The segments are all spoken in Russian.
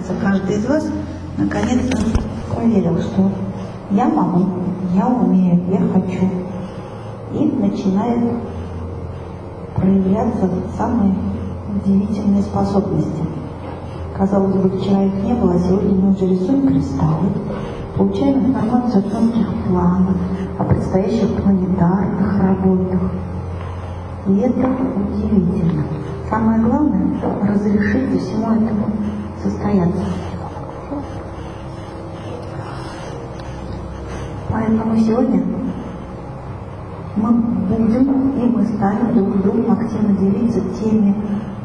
кажется, каждый из вас наконец-то проверил, что я могу, я умею, я хочу. И начинает проявляться самые удивительные способности. Казалось бы, вчера их не было, а сегодня мы уже рисуем кристаллы, получаем информацию о тонких планах, о предстоящих планетарных работах. И это удивительно. Самое главное — разрешить всему этому состояться. Поэтому сегодня мы будем и мы станем друг с другом активно делиться теми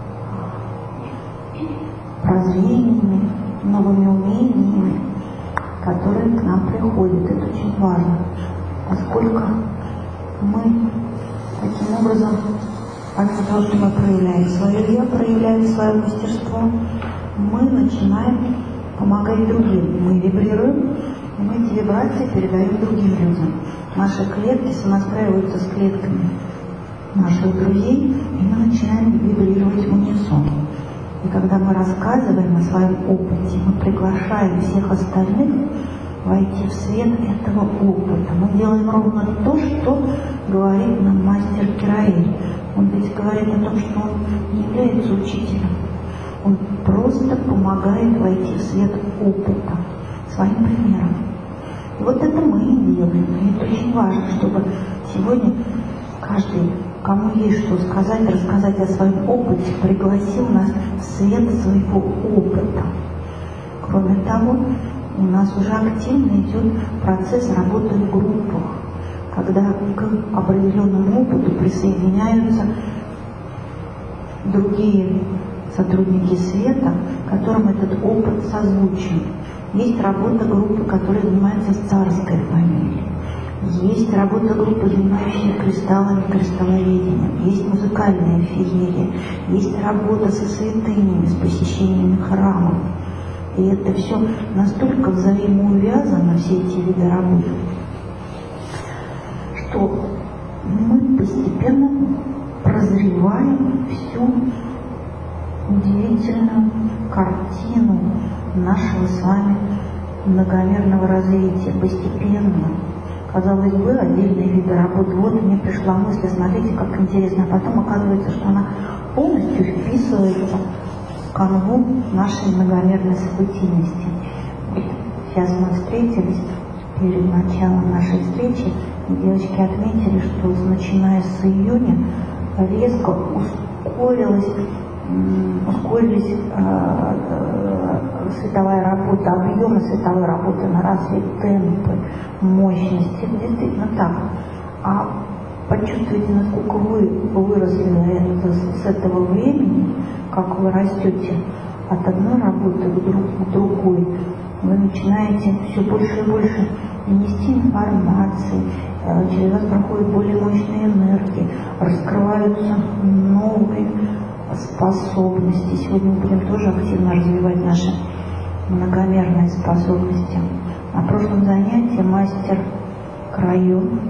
прозрениями, новыми умениями, которые к нам приходят. Это очень важно, поскольку мы таким образом, помимо того, что мы проявляем свое «я», проявляем свое мастерство, мы начинаем помогать другим. Мы вибрируем, и мы эти вибрации передаем другим людям. Наши клетки сонастраиваются с клетками наших друзей, и мы начинаем вибрировать в унисон. И когда мы рассказываем о своем опыте, мы приглашаем всех остальных войти в свет этого опыта. Мы делаем ровно то, что говорит нам мастер Кираэль. Он ведь говорит о том, что он не является учителем. Он просто помогает войти в свет опыта своим примером. И вот это мы и делаем. И это очень важно, чтобы сегодня каждый, кому есть что сказать, рассказать о своем опыте, пригласил нас в свет своего опыта. Кроме того, у нас уже активно идет процесс работы в группах, когда к определенному опыту присоединяются другие сотрудники света, которым этот опыт созвучен. Есть работа группы, которая занимается царской фамилией. Есть работа группы, занимающаяся кристаллами, кристалловедением. Есть музыкальная феерия. Есть работа со святынями, с посещениями храмов. И это все настолько взаимоувязано, все эти виды работ, что мы постепенно прозреваем всю удивительную картину нашего с вами многомерного развития. Постепенно. Казалось бы, отдельные виды работ. Вот мне пришла мысль, смотрите, как интересно. А потом оказывается, что она полностью вписывается в канву нашей многомерной событийности. Вот сейчас мы встретились перед началом нашей встречи, и девочки отметили, что начиная с июня резко ускорились световая работа, объемы световой работы наросли, темпы, мощности. Это действительно так. А почувствуйте, насколько вы выросли с этого времени, как вы растете от одной работы к другой. Вы начинаете все больше и больше нести информации, через вас проходят более мощные энергии, раскрываются новые способности. Сегодня мы будем тоже активно развивать наши многомерные способности. На прошлом занятии мастер Крайон,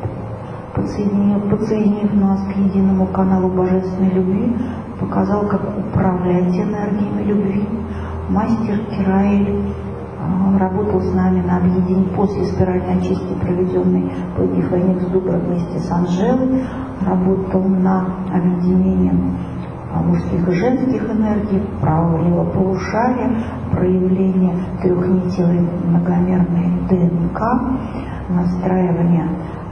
подсоединив нас к единому каналу божественной любви, показал, как управлять энергиями любви. Мастер Кираэль работал с нами на объединении после спиральной очистки, проведенной по Феникс Дубра вместе с Анжелой, работал на объединение мужских и женских энергий, правого и левого полушария, проявление трехнитевой многомерной ДНК, настраивание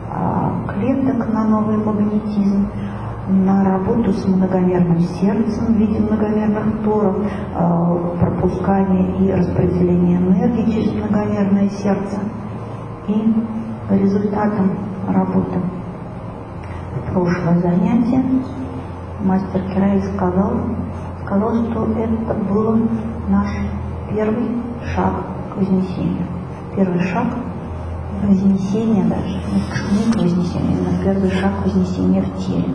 клеток на новый магнетизм, на работу с многомерным сердцем в виде многомерных торов, пропускание и распределение энергии через многомерное сердце. И результатом работы в прошлое занятие мастер Кираэль сказал, что это был наш первый шаг к вознесению. Первый шаг вознесения даже, не к вознесению, но первый шаг вознесения в теле.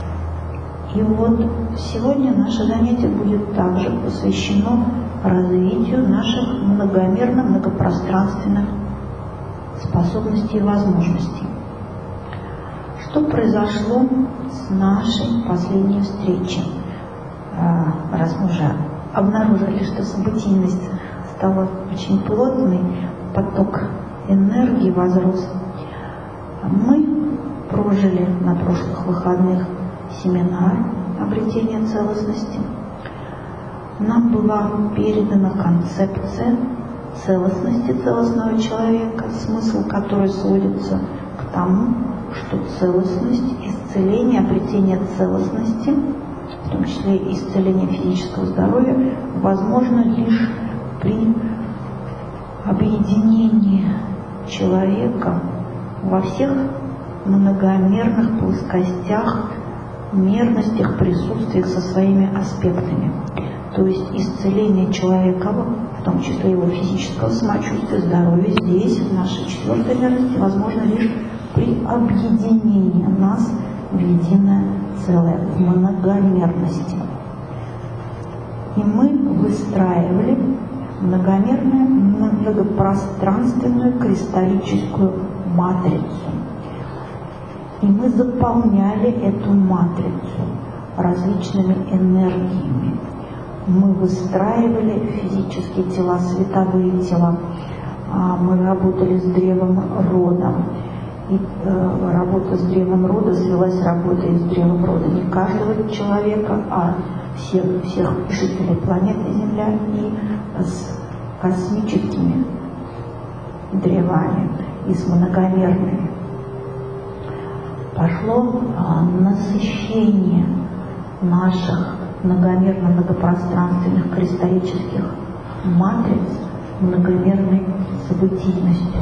И вот сегодня наше занятие будет также посвящено развитию наших многомерно многопространственных способностей и возможностей. Что произошло с нашей последней встречи? Раз мы уже обнаружили, что событийность стала очень плотной, поток энергии возрос. Мы прожили на прошлых выходных семинар обретения целостности. Нам была передана концепция целостности целостного человека, смысл которой сводится к тому, что целостность, исцеление, обретение целостности, в том числе и исцеление физического здоровья, возможно лишь при объединении человека во всех многомерных плоскостях, мерностях, присутствиях со своими аспектами. То есть исцеление человека, в том числе его физического самочувствия, здоровья, здесь, в нашей четвертой мерности, возможно лишь при объединении нас в единое целое, в многомерности. И мы выстраивали многомерную, многопространственную кристаллическую матрицу. И мы заполняли эту матрицу различными энергиями. Мы выстраивали физические тела, световые тела. Мы работали с древом рода. И работа с древом рода свелась с работой с древом рода не каждого человека, а всех жителей планеты Земля и с космическими древами, и с многомерными. Пошло насыщение наших многомерно-многопространственных кристаллических матриц многомерной событийностью.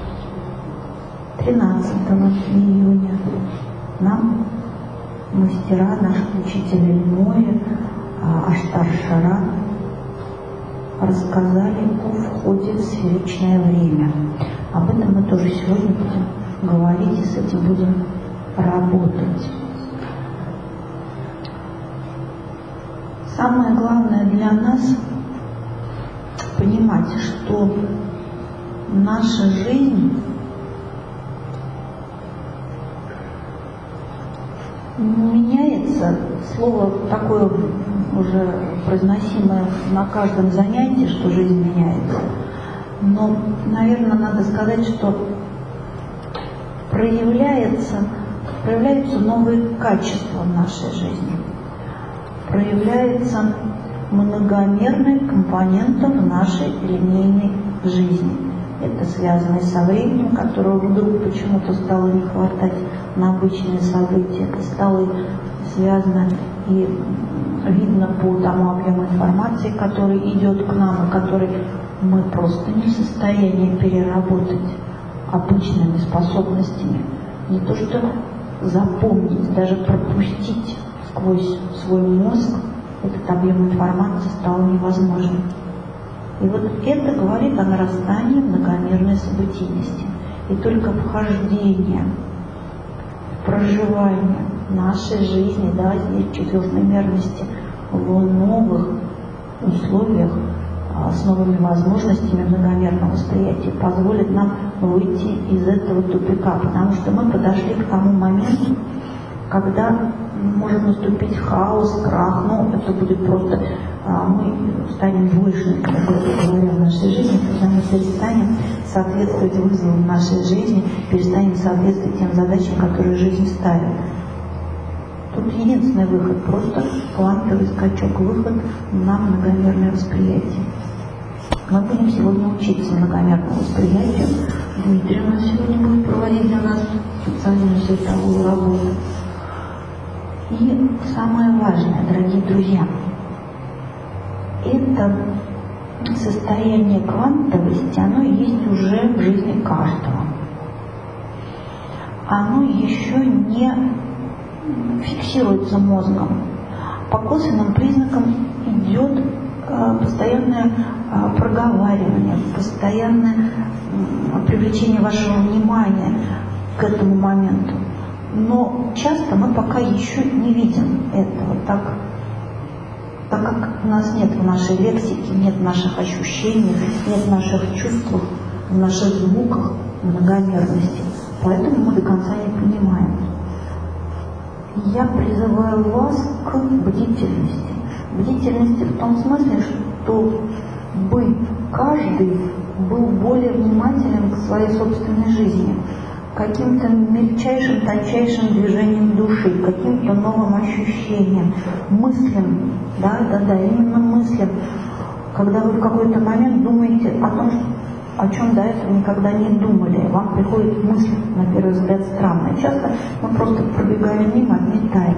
13 июня нам мастера, наш учитель Ильмоя, Аштар-Шара, рассказали о входе в сферичное время. Об этом мы тоже сегодня будем говорить и с этим будем работать. Самое главное для нас понимать, что наша жизнь меняется, слово такое уже произносимое на каждом занятии, что жизнь меняется. Но, наверное, надо сказать, что проявляются новые качества в нашей жизни. Проявляется многомерный компонент в нашей линейной жизни. Это связано и со временем, которого вдруг почему-то стало не хватать на обычные события. Это стало связано и видно по тому объему информации, который идет к нам, и который мы просто не в состоянии переработать обычными способностями. Не то что запомнить, даже пропустить сквозь свой мозг этот объем информации стало невозможным. И вот это говорит о нарастании многомерной событийности. И только вхождение, проживание нашей жизни, да, здесь в четвертой мерности, в новых условиях, с новыми возможностями многомерного восприятия позволит нам выйти из этого тупика, потому что мы подошли к тому моменту, когда может наступить хаос, крах, это будет просто, мы станем двоечниками, грубо говоря, в нашей жизни, когда мы перестанем соответствовать вызовам нашей жизни, перестанем соответствовать тем задачам, которые жизнь ставит. Тут единственный выход, просто квантовый скачок, выход на многомерное восприятие. Мы будем сегодня учиться многомерному восприятию. Дмитрий у нас сегодня будет проводить для нас специальную световую работу. И самое важное, дорогие друзья, это состояние квантовости, оно есть уже в жизни каждого. Оно еще не фиксируется мозгом. По косвенным признакам идет постоянное проговаривание, постоянное привлечение вашего внимания к этому моменту. Но часто мы пока еще не видим этого, так как у нас нет в нашей лексике, нет в наших ощущениях, нет в наших чувствах, в наших звуках многомерности. Поэтому мы до конца не понимаем. Я призываю вас к бдительности, Бдительности в том смысле, что бы каждый был более внимателен к своей собственной жизни, каким-то мельчайшим, тончайшим движением души, каким-то новым ощущением, мыслям, да, именно мыслям, когда вы в какой-то момент думаете о том, о чем до этого никогда не думали, вам приходит мысль, на первый взгляд, странная. Часто мы просто пробегаем мимо, отметаем.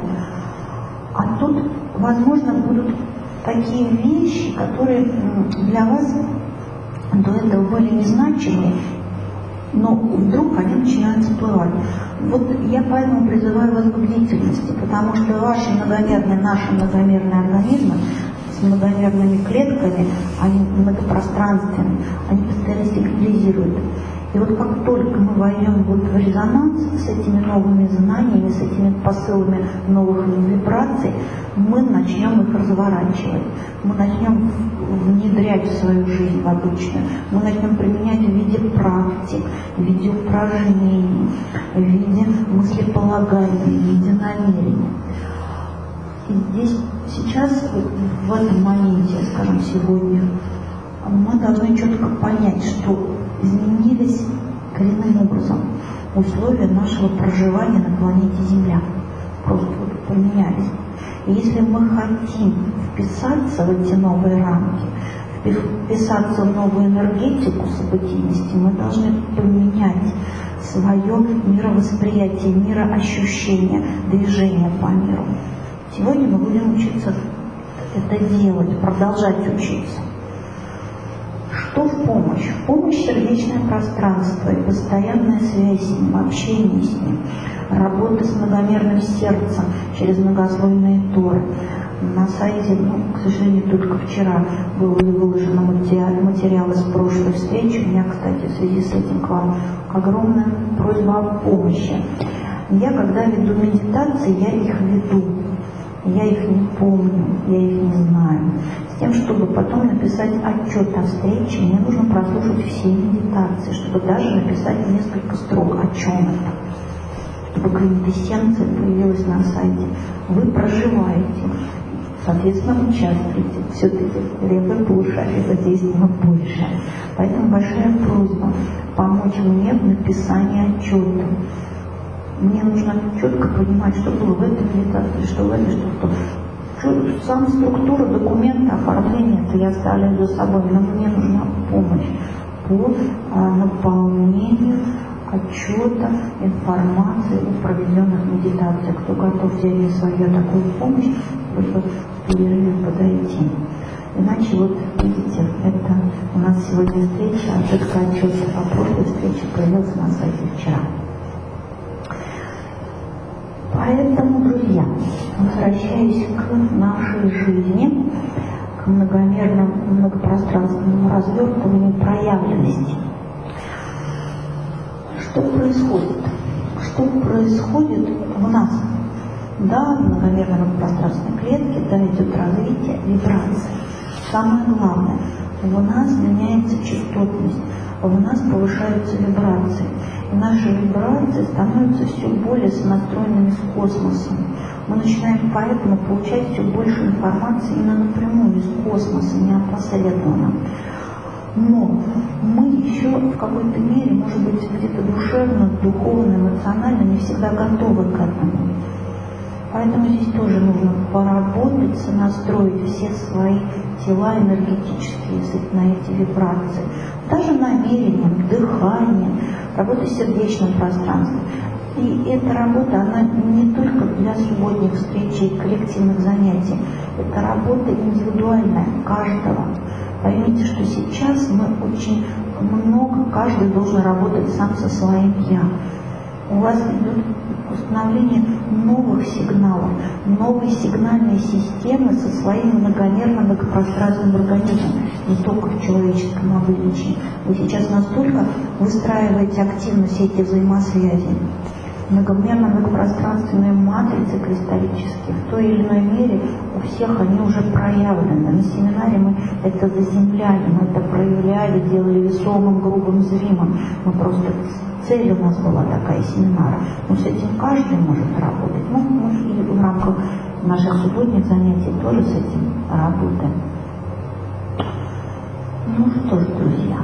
А тут, возможно, будут такие вещи, которые для вас до этого были незначимы, но вдруг они начинают всплывать. Вот я поэтому призываю вас к бдительности, потому что ваши многомерные, наши многомерные организмы с многомерными клетками, они многопространственные, они постоянно сигнализируют. И вот как только мы войдем в резонанс с этими новыми знаниями, с этими посылами новых вибраций, мы начнем их разворачивать, мы начнем внедрять в свою жизнь в обычную, мы начнем применять в виде практик, в виде упражнений, в виде мыслеполагания, в виде намерений. И здесь, сейчас, в этом моменте, скажем, сегодня, мы должны четко понять, что изменились коренным образом условия нашего проживания на планете Земля. Просто вот поменялись. И если мы хотим вписаться в эти новые рамки, вписаться в новую энергетику событийности, мы должны поменять свое мировосприятие, мироощущение, движение по миру. Сегодня мы будем учиться это делать, продолжать учиться. Что в помощь? В помощь сердечное пространство и постоянная связь с ним, общение с ним, работа с многомерным сердцем через многослойные торы. На сайте, к сожалению, только вчера было выложено материал из прошлой встречи. У меня, кстати, в связи с этим к вам огромная просьба о помощи. Я, когда веду медитации, я их веду. Я их не помню, я их не знаю. С тем, чтобы потом написать отчет о встрече, мне нужно прослушать все медитации, чтобы даже написать несколько строк, о чем это. Чтобы квинтэссенция появилась на сайте. Вы проживаете, соответственно, участвуете. Все-таки левое полушарие задействовано больше. Поэтому большая просьба помочь мне в написании отчета. Мне нужно четко понимать, что было в этой медитации, что в этой, что в том. Сама структура документа, оформление, это я оставляю за собой, но мне нужна помощь по наполнению отчета, информации о проведенных медитациях. Кто готов взять на свою такую помощь, только в перерыве подойти. Иначе, вот видите, это у нас сегодня встреча, а только отчет о прошлой встрече появился на сайте вчера. Поэтому, друзья, возвращаясь к нашей жизни, к многомерному, многопространственному развертыванию проявленности. Что происходит? Что происходит в нас? Да, в многомерной многопространственной клетке, да, идет развитие вибраций. Самое главное, у нас меняется частотность, у нас повышаются вибрации. И наши вибрации становятся все более сонастроенными с космосом. Мы начинаем поэтому получать все больше информации именно напрямую из космоса, не опосредованно. Но мы еще в какой-то мере, может быть, где-то душевно, духовно, эмоционально не всегда готовы к этому. Поэтому здесь тоже нужно поработать, сонастроить все свои тела энергетические на эти вибрации. Даже намерением, дыханием, работой с сердечным пространством. И эта работа, она не только для субботних встреч и коллективных занятий. Это работа индивидуальная, каждого. Поймите, что сейчас мы очень много, каждый должен работать сам со своим «я». У вас идет установление новых сигналов, новой сигнальной системы со своим многомерным многопространственным организмом, не только в человеческом обличии. Вы сейчас настолько выстраиваете активно все эти взаимосвязи. Многомерно-многопространственные матрицы кристаллические в той или иной мере у всех они уже проявлены. На семинаре мы это заземляли, мы это проявляли. окрыляли, делали весомым, грубым, зримым. Мы просто цель у нас была такая семинара. Но с этим каждый может работать. Ну, мы и в рамках наших субботних занятий тоже с этим работаем. Ну что ж, друзья,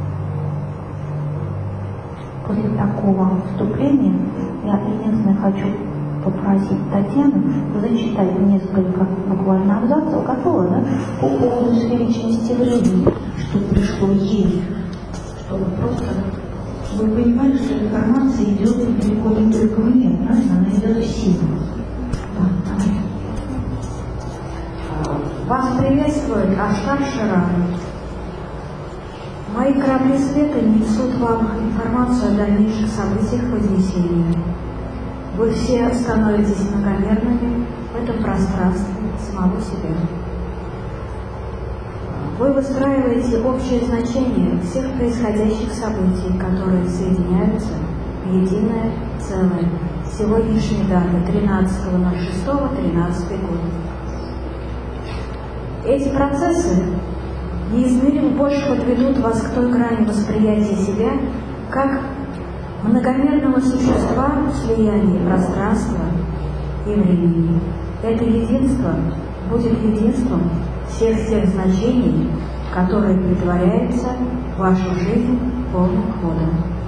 после такого вступления я единственное хочу попросить Татьяну зачитать несколько буквально абзацев, готово, да, по поводу сферичности времени, что пришло ей, чтобы просто вы понимали, что информация идет далеко не только мне, правильно? Она идет всем. Да, давай. Вас приветствует Аштар Ширан. Мои корабли света несут вам информацию о дальнейших событиях Вознесения. Вы все становитесь многомерными в этом пространстве самого себя. Вы выстраиваете общее значение всех происходящих событий, которые соединяются в единое целое. Сегодняшней даты 13.06.13 год. Эти процессы неизмеримо больше подведут вас к той грани восприятия себя как многомерного существа в слиянии пространства и времени. Это единство будет единством всех тех значений, которые претворяются в вашу жизнь полным ходом.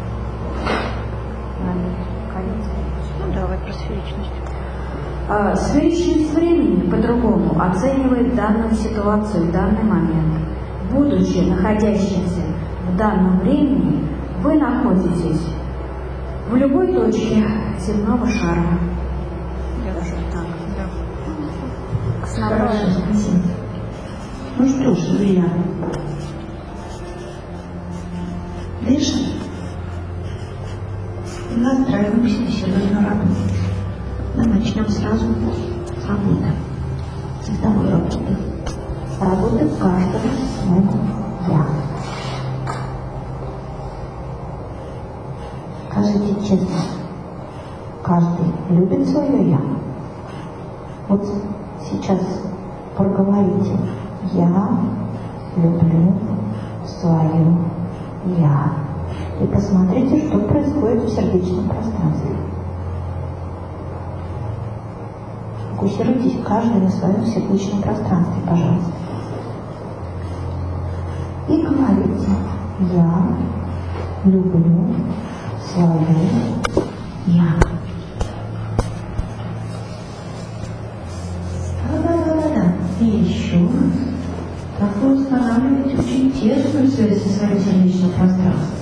Ну, давай про сферичность. Сферичность времени по-другому оценивает данную ситуацию, данный момент. Будучи находящимся в данном времени, вы находитесь в любой точке земного шара. Даже так, да. Хорошо, спасибо. Ну что ж, друзья, дышим и настраиваемся на сегодня работу. Мы начнем сразу с работы, световой работы. Работы каждого своего «я». Скажите честно, каждый любит свое «я»? Вот сейчас проговорите: «Я люблю свое «я». И посмотрите, что происходит в сердечном пространстве. Фокусируйтесь каждый на своем сердечном пространстве, пожалуйста. И говорите: «Я люблю свое «я». Да. И еще раз. Так вы устанавливаете очень тесную связь со своим сердечным пространством.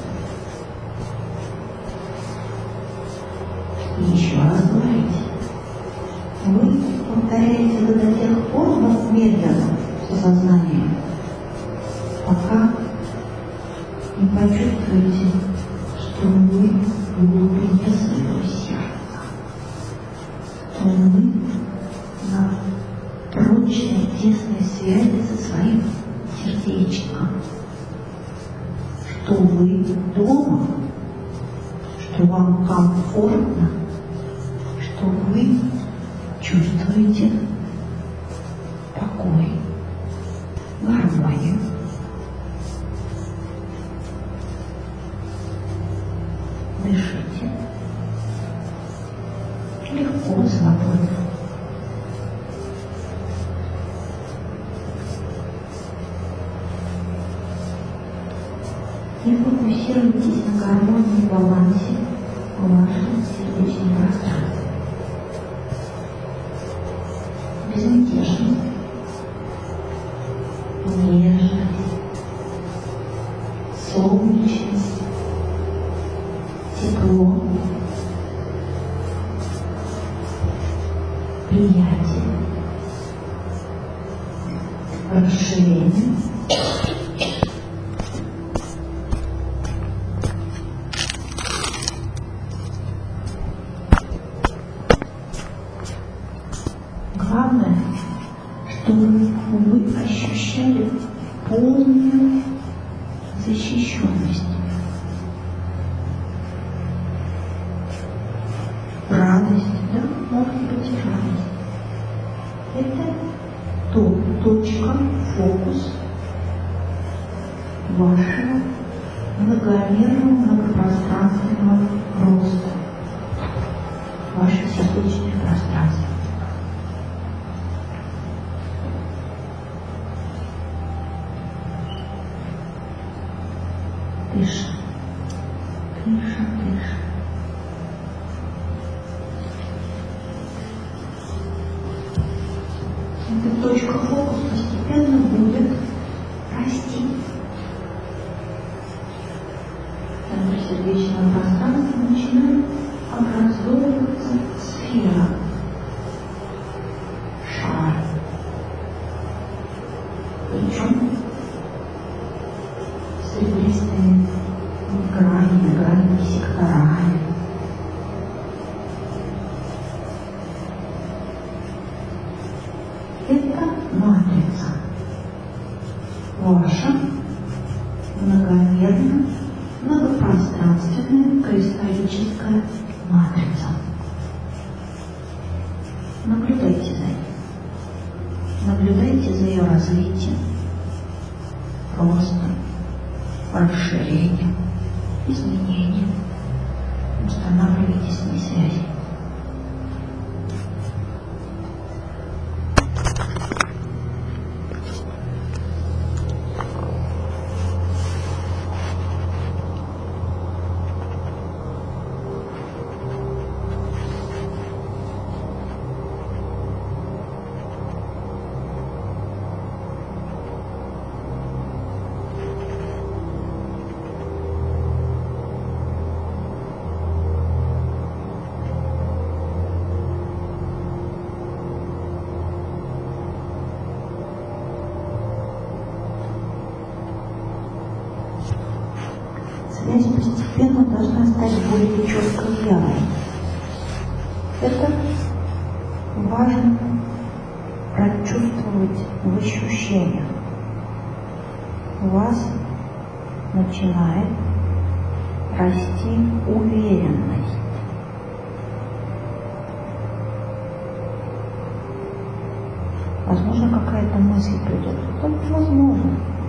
И еще раз говорите. Вы повторяете это до тех пор, медленно, все сознание, пока не почувствуете, что вы в глубине своего сердца, что вы на прочной, тесной связи со своим сердечником, что вы дома, что вам комфортно, что вы чувствуете покой, гармонию. Дышите легко, свободно. И фокусируйтесь на гармонии и балансе в вашем сердечном пространстве. Безмятежность, нежность, солнечность, тепло, приятие, расширение, главное, чтобы вы ощущали полную защищенность, радость, да, может быть радость. Это точка, фокус вашего многомерного многопространственного роста, ваших сердечных пространств. Дыши, дыши, дыши. Эта точка фокуса постепенно будет расти. В сердечном пространстве начинает образовываться сфера, шар. Причем с ребристыми гранями, секторами. Это матрица. Ваша многомерная, многопространственная кристаллическая матрица. Наблюдайте за ней. Наблюдайте за ее развитием, ростом, расширением, изменением. Устанавливайте с ней связи. Связь постепенно должна стать более четко и явной. Это важно прочувствовать в ощущениях. У вас начинает расти уверенность. Возможно, какая-то мысль придет. Только возможно.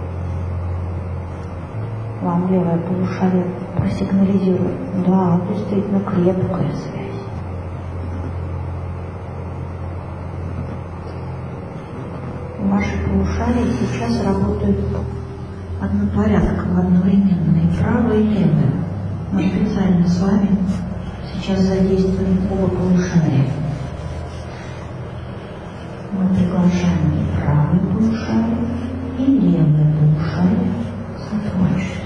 Вам левое полушарие просигнализирует. Да, действительно крепкая связь. Ваши полушария сейчас работают однопорядково, одновременно, и правое, и левое. Мы специально с вами сейчас задействуем оба полушария. Мы приглашаем и правое полушарие, и левое полушарие сотрудничать.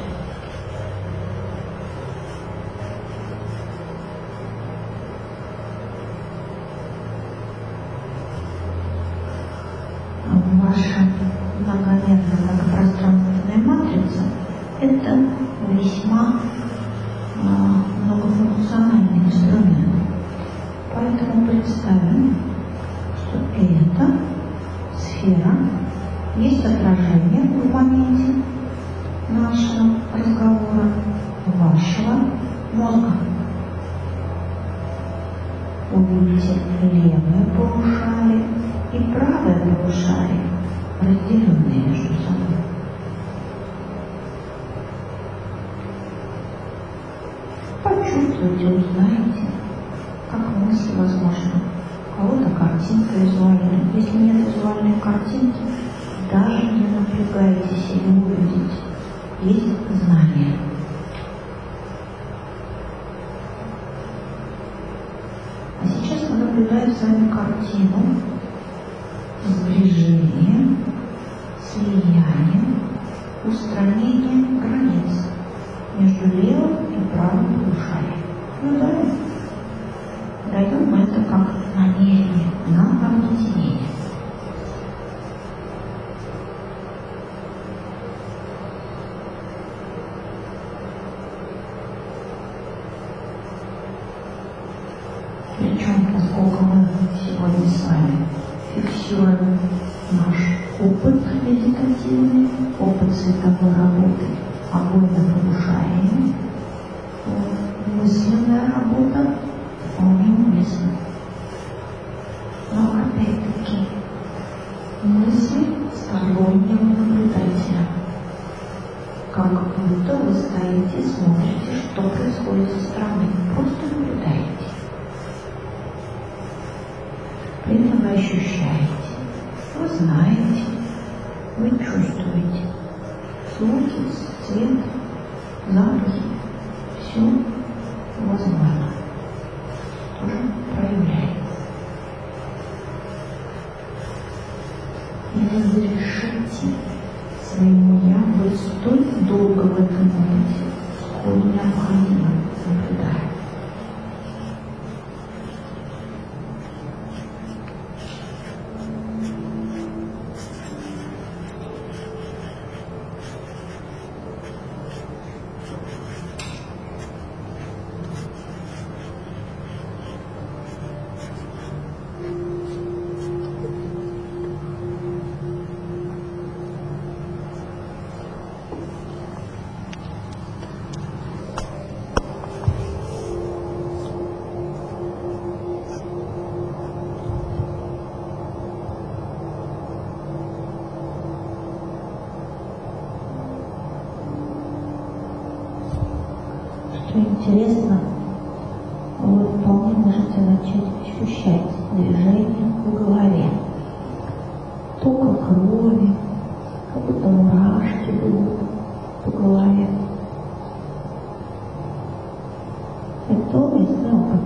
Ваша многомерная многопространственная матрица – это весьма многофункциональный инструмент. Поэтому представим, что эта сфера есть отражение в моменте нашего разговора вашего мозга. Увидите левое полушарие и правое полушарие, разделенные между собой. Почувствуйте, узнаете, как мысли возможны. У кого-то картинка визуальная. Если нет визуальной картинки, даже не напрягайтесь ее увидеть. Есть знание. А сейчас мы наблюдаем с вами картину сближения, слияния, устранения границ между левым и правым полушарием. Наблюдаем. Даем это как намерение на объединение. Причем, поскольку мы сегодня с вами фиксируем наш опыт медитативный, опыт световой работы обоими полушариями, мысленная работа вполне уместна. Но опять-таки мысли стороннего наблюдателя, как будто вы стоите и смотрите, что происходит со стороны. Просто наблюдаете. При этом вы ощущаете, вы знаете, вы чувствуете звуки, цвет, запахи, все возможно. Тоже проявляется. И разрешите своему «я» быть столь долго в этом моменте, сколь необходимо, наблюдая. Что интересно, вы вполне можете начать ощущать движение в голове. Ток крови, как будто мурашки бегут по голове. Это уместный опыт.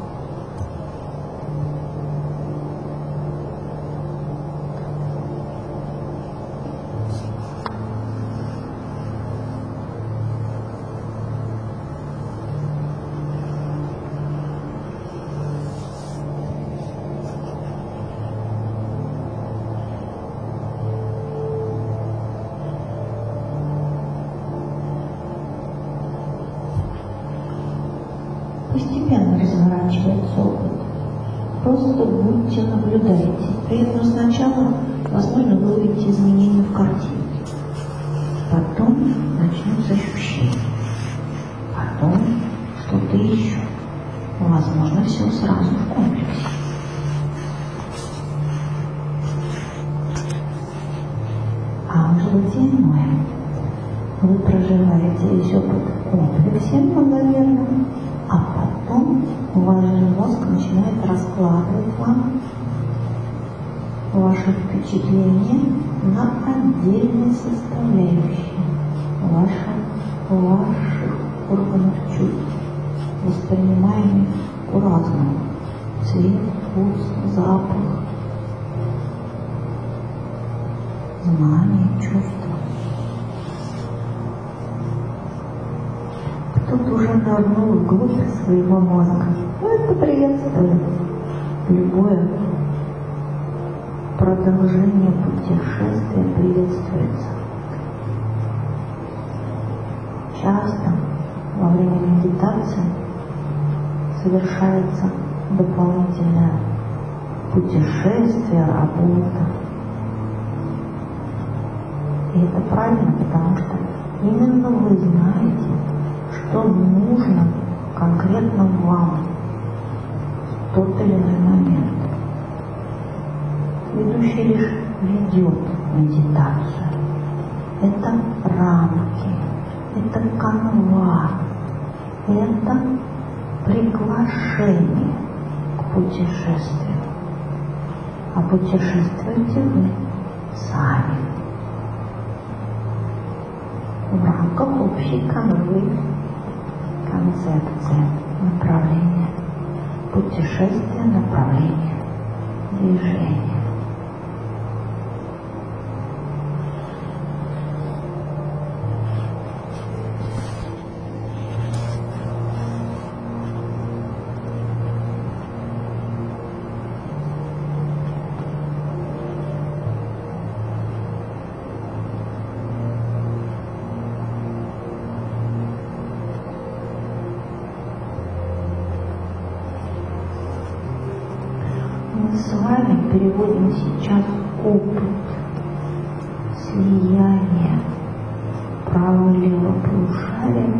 Постепенно разворачивается опыт. Просто будьте, наблюдайте. При этом сначала, возможно, вы увидите изменения в картинке. Потом начнутся ощущения. Потом что-то еще. Возможно, все сразу в комплексе. А может быть иное. Вы проживаете весь опыт в комплексе, наверное, а потом ваш мозг начинает раскладывать вам ваши впечатления на отдельные составляющие ваших органов чувств, воспринимаемых по-разному. Цвет, вкус, запах, знание, чувства. Кто-то уже нырнул вглубь своего мозга. Это приветствует. Любое продолжение путешествия приветствуется. Часто во время медитации совершается дополнительное путешествие, работа. И это правильно, потому что именно вы знаете, что нужно конкретно вам в тот или иной момент. Ведущий лишь ведет медитацию. Это рамки, это канва, это приглашение к путешествию. А путешествуете вы сами в рамках общей канвы, концепции, направления, путешествия, направления, движения. Мы с вами переводим сейчас опыт слияния правого и левого полушария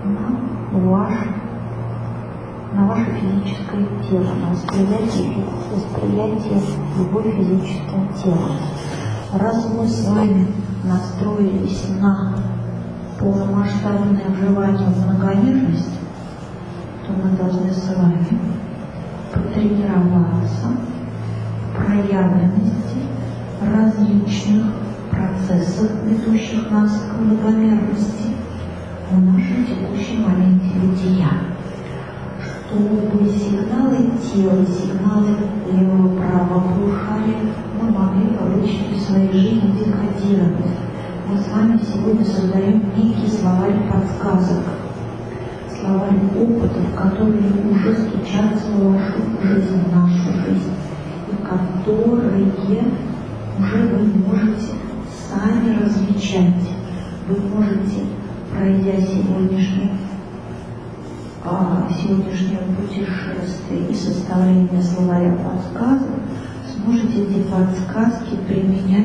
на ваше физическое тело, на восприятие его физическим телом. Раз мы с вами настроились на полномасштабное вживание в многомерность, то мы должны с вами потренироваться в проявленности различных процессов, ведущих нас к многомерности в нашем текущем моменте бытия, чтобы сигналы тела, сигналы левого-правого полушария мы могли в обычной своей жизни декодировать. Мы с вами сегодня создаем некий словарь подсказок, словарь опытов, которые уже стучатся в вашу жизнь, в нашу жизнь, и которые уже вы можете сами различать. Вы можете, пройдя сегодняшнее путешествие и составление словаря подсказок, сможете эти подсказки применять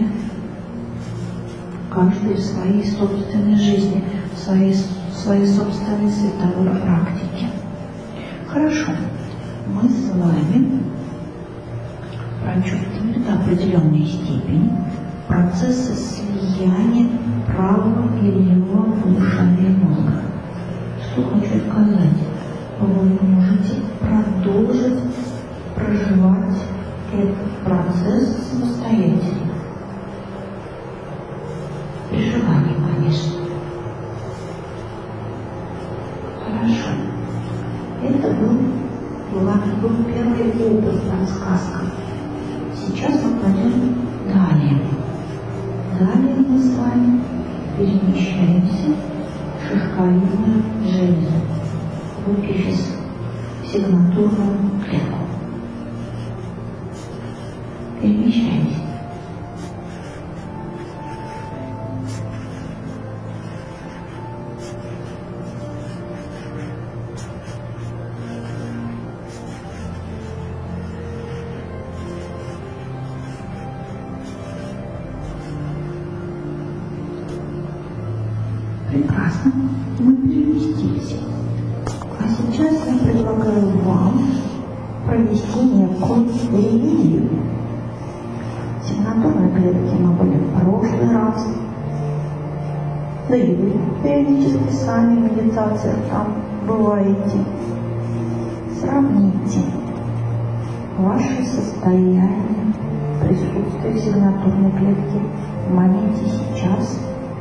каждый в своей собственной жизни, в своей собственной световой практике. Хорошо, мы с вами прочувствовали до определенной степени процессы слияния правого и левого полушария мозга. Что хочу сказать? Вы можете продолжить проживать этот процесс самостоятельно. При желании, конечно. Хорошо. Это был первый опыт подсказка. Сейчас мы пойдем далее. Далее мы с вами перемещаемся в шишковидную железу, в эпифиз, в сигнатурную клетку. Перемещаемся. Прекрасно. Мы переместились. А сейчас я предлагаю вам провести некую ревизию. Сигнатурные клетки мы были в прошлый раз. Да и вы периодически сами в медитациях там бываете. Сравните ваше состояние присутствия в сигнатурной клетке в моменте сейчас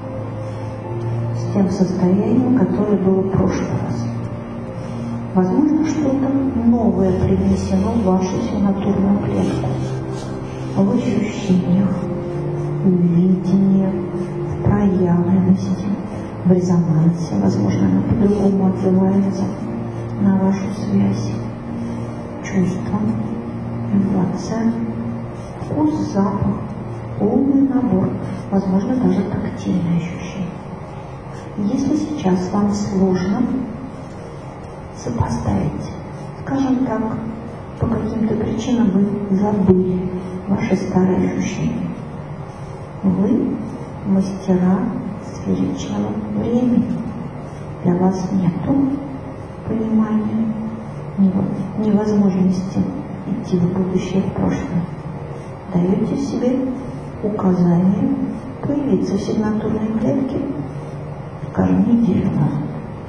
с тем состоянием, которое было в прошлый раз. Возможно, что-то новое привнесено в вашу сигнатурную клетку. В ощущениях, в видении, в проявленности, в резонансе. Возможно, она по-другому отзывается на вашу связь. Чувства, вибрация, вкус, запах, полный набор, возможно, даже тактильное ощущение. Если сейчас вам сложно сопоставить, скажем так, по каким-то причинам вы забыли ваши старые ощущения, вы мастера сферичного времени. Для вас нету понимания, невозможности идти в будущее, в прошлое. Даете себе указание появиться в сигнатурной клетке, скажем, неделю назад.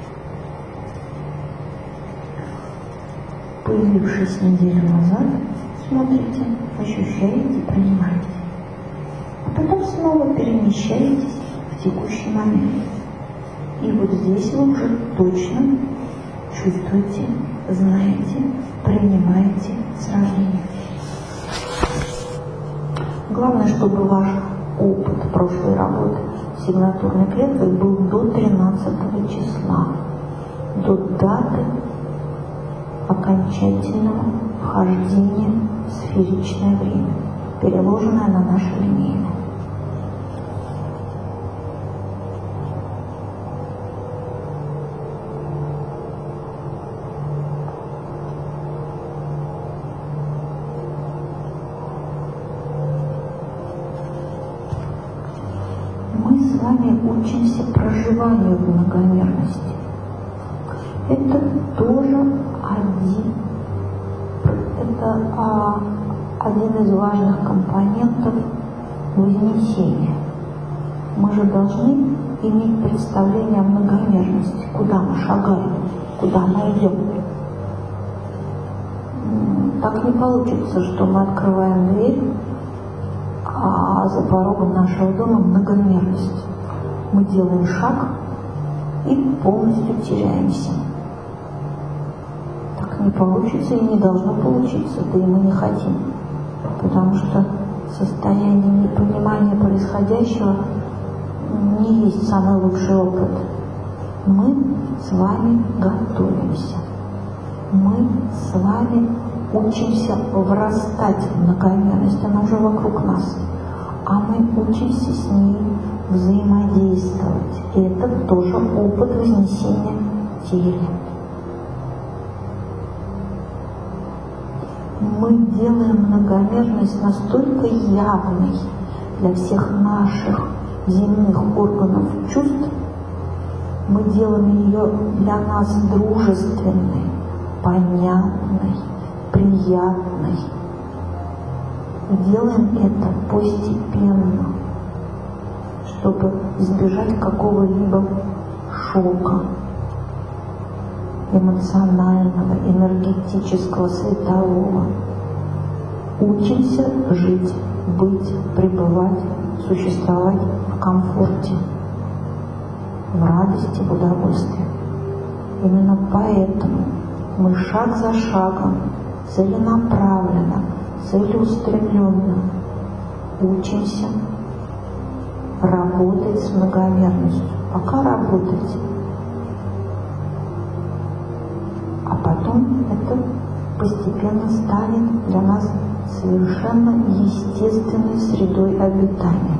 Появившись неделю назад, смотрите, ощущаете, принимаете. А потом снова перемещаетесь в текущий момент. И вот здесь вы уже точно чувствуете, знаете, принимаете сравнение. Главное, чтобы ваш опыт прошлой работы с сигнатурной клеткой был до 13 числа, до даты окончательного вхождения в сферичное время, переложенное на наше линейное. Мы с вами учимся проживанию в многомерности. Это тоже один из важных компонентов вознесения. Мы же должны иметь представление о многомерности, куда мы шагаем, куда мы идем. Так не получится, что мы открываем дверь, а за порогом нашего дома многомерность. Мы делаем шаг и полностью теряемся. Так не получится и не должно получиться, да и мы не хотим. Потому что состояние непонимания происходящего не есть самый лучший опыт. Мы с вами готовимся. Мы с вами учимся вырастать в многомерность, она уже вокруг нас. А мы учимся с ней взаимодействовать. И это тоже опыт вознесения тела. Мы делаем многомерность настолько явной для всех наших земных органов чувств, мы делаем ее для нас дружественной, понятной, приятной. И делаем это постепенно, чтобы избежать какого-либо шока эмоционального, энергетического, светового. Учимся жить, быть, пребывать, существовать в комфорте, в радости, в удовольствии. Именно поэтому мы шаг за шагом, целенаправленно, целеустремленно учимся работать с многомерностью. Пока работать. А потом это постепенно станет для нас совершенно естественной средой обитания.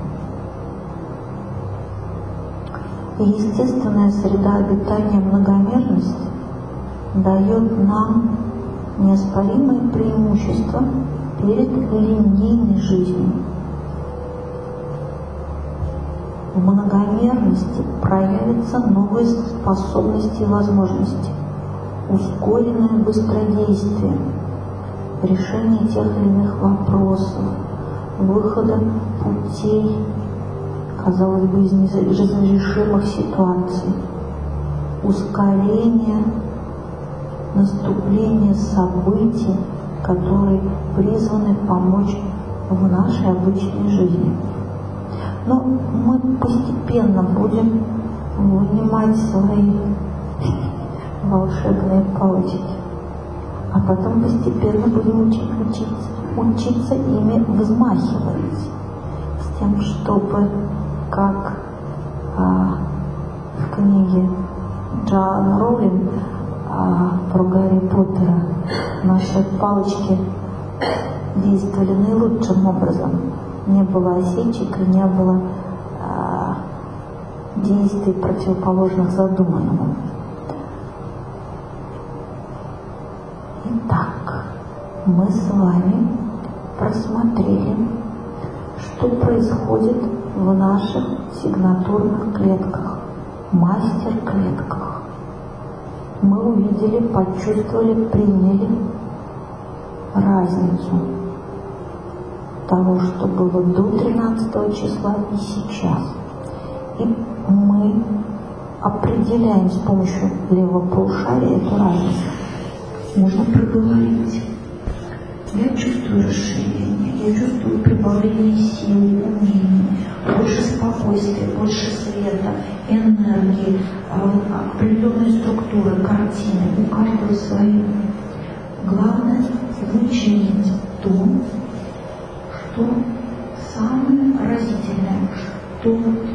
И естественная среда обитания многомерности дает нам неоспоримое преимущество перед линейной жизнью. В многомерности проявятся новые способности и возможности, ускоренное быстродействие, решение тех или иных вопросов, выхода путей, казалось бы, из неразрешимых ситуаций, ускорение наступления событий, которые призваны помочь в нашей обычной жизни. Но мы постепенно будем вынимать свои волшебные палочки, а потом постепенно будем учиться ими взмахивать, с тем, чтобы, как в книге Джоан Роулинг про Гарри Поттера, наши палочки действовали наилучшим образом. Не было осечек и не было действий, противоположных задуманному. Итак, мы с вами просмотрели, что происходит в наших сигнатурных клетках, мастер-клетках. Мы увидели, почувствовали, приняли разницу того, что было до 13 числа и сейчас. И мы определяем с помощью левого полушария эту разницу. Можно проговорить. Я чувствую расширение, я чувствую прибавление сил, умений, больше спокойствия, больше света, энергии, определенные структуры, картины, у каждого свои. Главное вычленить то, что самое разительное, что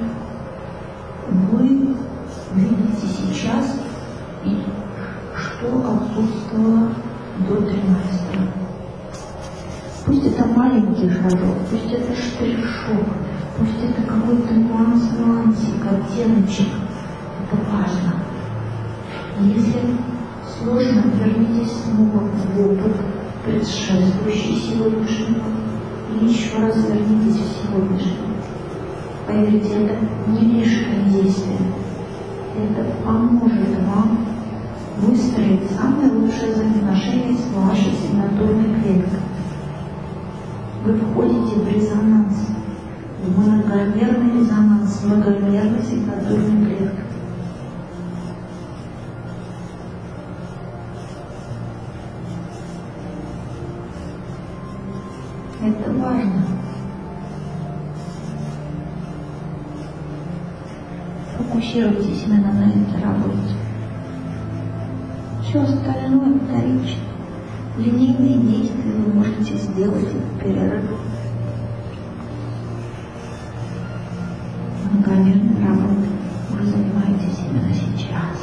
вы видите сейчас и что отсутствовало до 13-го. Пусть это маленький шажок, пусть это штришок, пусть это какой-то нюансик, оттеночек. Это важно. Если сложно, вернитесь снова в опыт, предшествующий сегодняшнему, и еще раз вернитесь в сегодняшний. Поверьте, это не лишнее действие. Это поможет вам выстроить самые лучшие взаимоотношения с вашей сигнатурной клеткой. Вы входите в резонанс. Многомерный резонанс, многомерный сигнатурный клетки. Это важно. Фокусируйтесь именно на этой работе. Все остальное вторично. Линейные действия вы можете сделать в перерыв. Многомерной работой вы занимаетесь именно сейчас.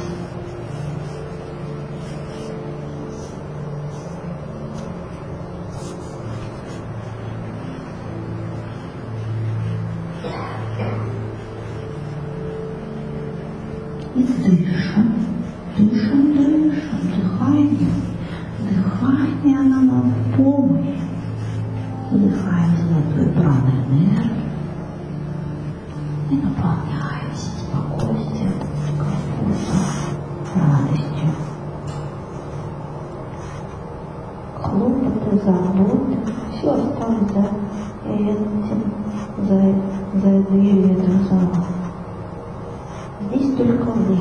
И дышим, дышим, дышим, дыхание. Дыхание нам в помощь. Вдыхаем золотую праную энергию и наполняемся спокойствием, комфортом, радостью. Хлопоты, заботы, все осталось за этим, за дверью этого зала. Здесь только вы,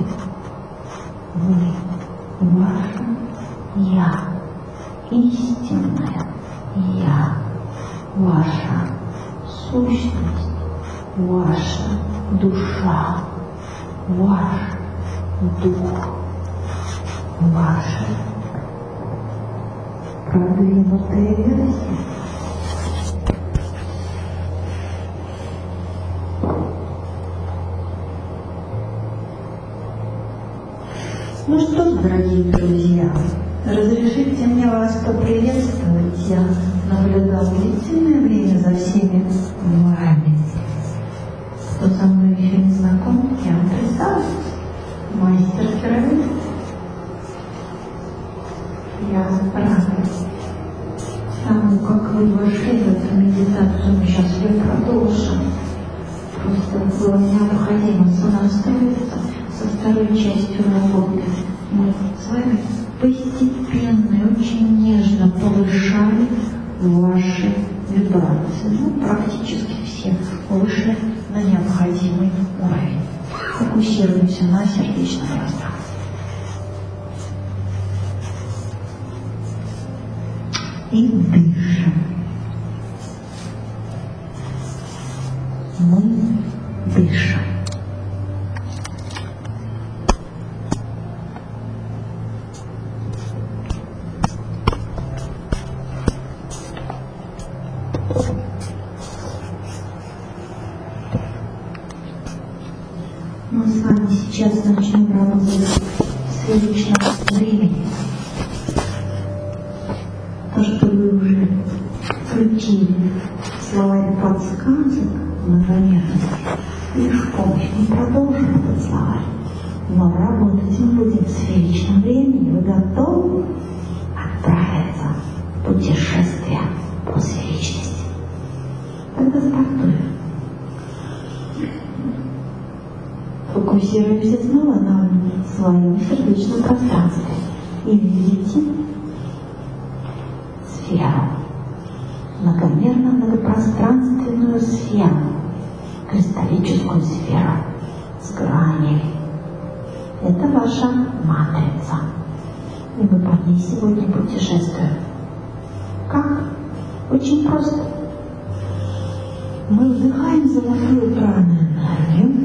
ваше Я, истинное Я, ваша сущность, ваша душа, ваш дух, ваша продвинутая версия. Ну что ж, дорогие друзья, разрешите мне вас поприветствовать. Я наблюдал длительное время за всеми вами. Кто со мной еще не знаком, я вам представлюсь. Мастер Керамид. Я рада. Потому как вы вошли в эту медитацию, мы сейчас ее продолжим. Просто было необходимо сонастроиться со второй частью работы. Мы с вами постепенно и очень нежно повышали ваши вибрации. Ну, практически все вышли на необходимый уровень. Фокусируемся на сердечном пространстве. И дышим. Мы дышим. Мы с вами сейчас начнем работать с сферичного времени. То, что вы уже включили словари подсказок многомерности, лишь в помощь. Мы продолжим этот словарь, но работать мы будем в сферичном времени. Вы готовы отправиться в путешествие по сферичности? Тогда стартуем. Фокусируемся снова на своем сердечном пространстве и видите сферу, многомерно-многопространственную сферу, кристаллическую сферу с гранью. Это ваша матрица, и мы по ней сегодня путешествуем. Как? Очень просто. Мы вдыхаем золотую праную энергию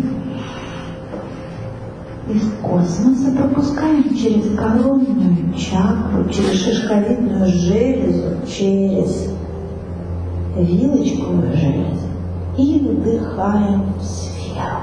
из космоса, пропускаем через коронную чакру, через шишковидную железу, через вилочковую железу и вдыхаем в сферу.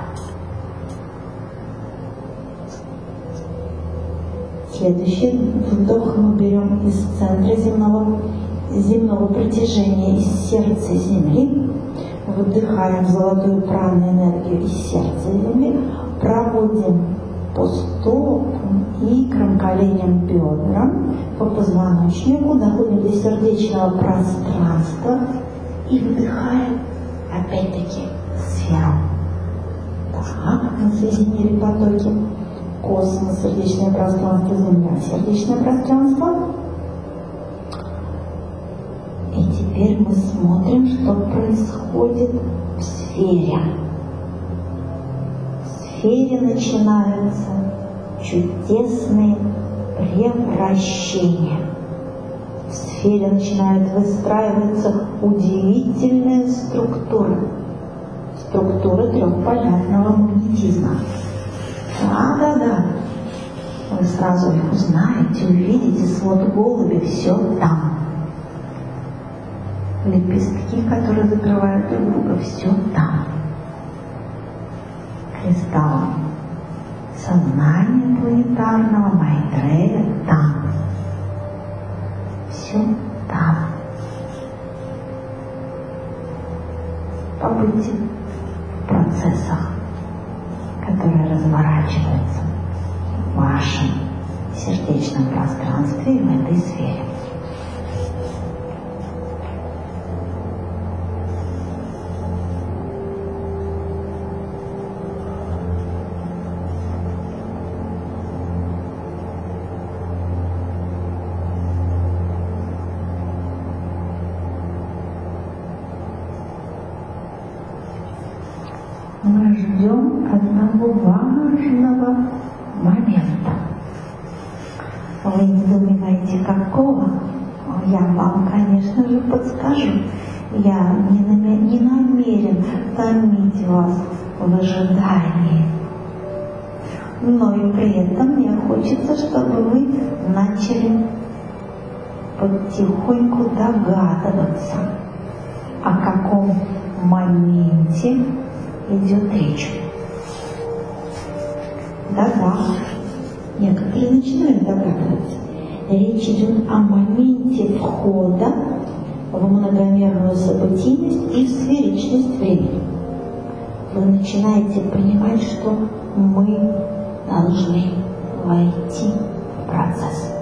Следующий вдох мы берем из центра земного притяжения, из сердца Земли. Выдыхаем золотую праную энергию из сердца Земли, проводим по стопам, икрам, коленям, бедрам, по позвоночнику, доходим до сердечного пространства и вдыхаем опять-таки сферу. Так, мы соединили потоки. Космос, сердечное пространство, Земля, сердечное пространство. И теперь мы смотрим, что происходит в сфере. сфере. В сфере начинаются чудесные превращения. В сфере начинают выстраиваться удивительные структуры. Структуры трехполярного магнетизма. Да. Вы сразу их узнаете, увидите, свод голуби, все там. Лепестки, которые закрывают друг друга, все там. Кристалл сознания планетарного Майтрея там. Все там. Побудьте в процессах, которые разворачиваются в вашем сердечном пространстве и в этой сфере. Мы ждем одного важного момента. Вы недоумеваете, какого? Я вам, конечно же, подскажу. Я не намерен томить вас в ожидании. Но и при этом мне хочется, чтобы вы начали потихоньку догадываться, о каком моменте идет речь. Да, некоторые начинают догадываться. Речь идет о моменте входа в многомерную событийность и в сферичность времени. Вы начинаете понимать, что мы должны войти в процесс.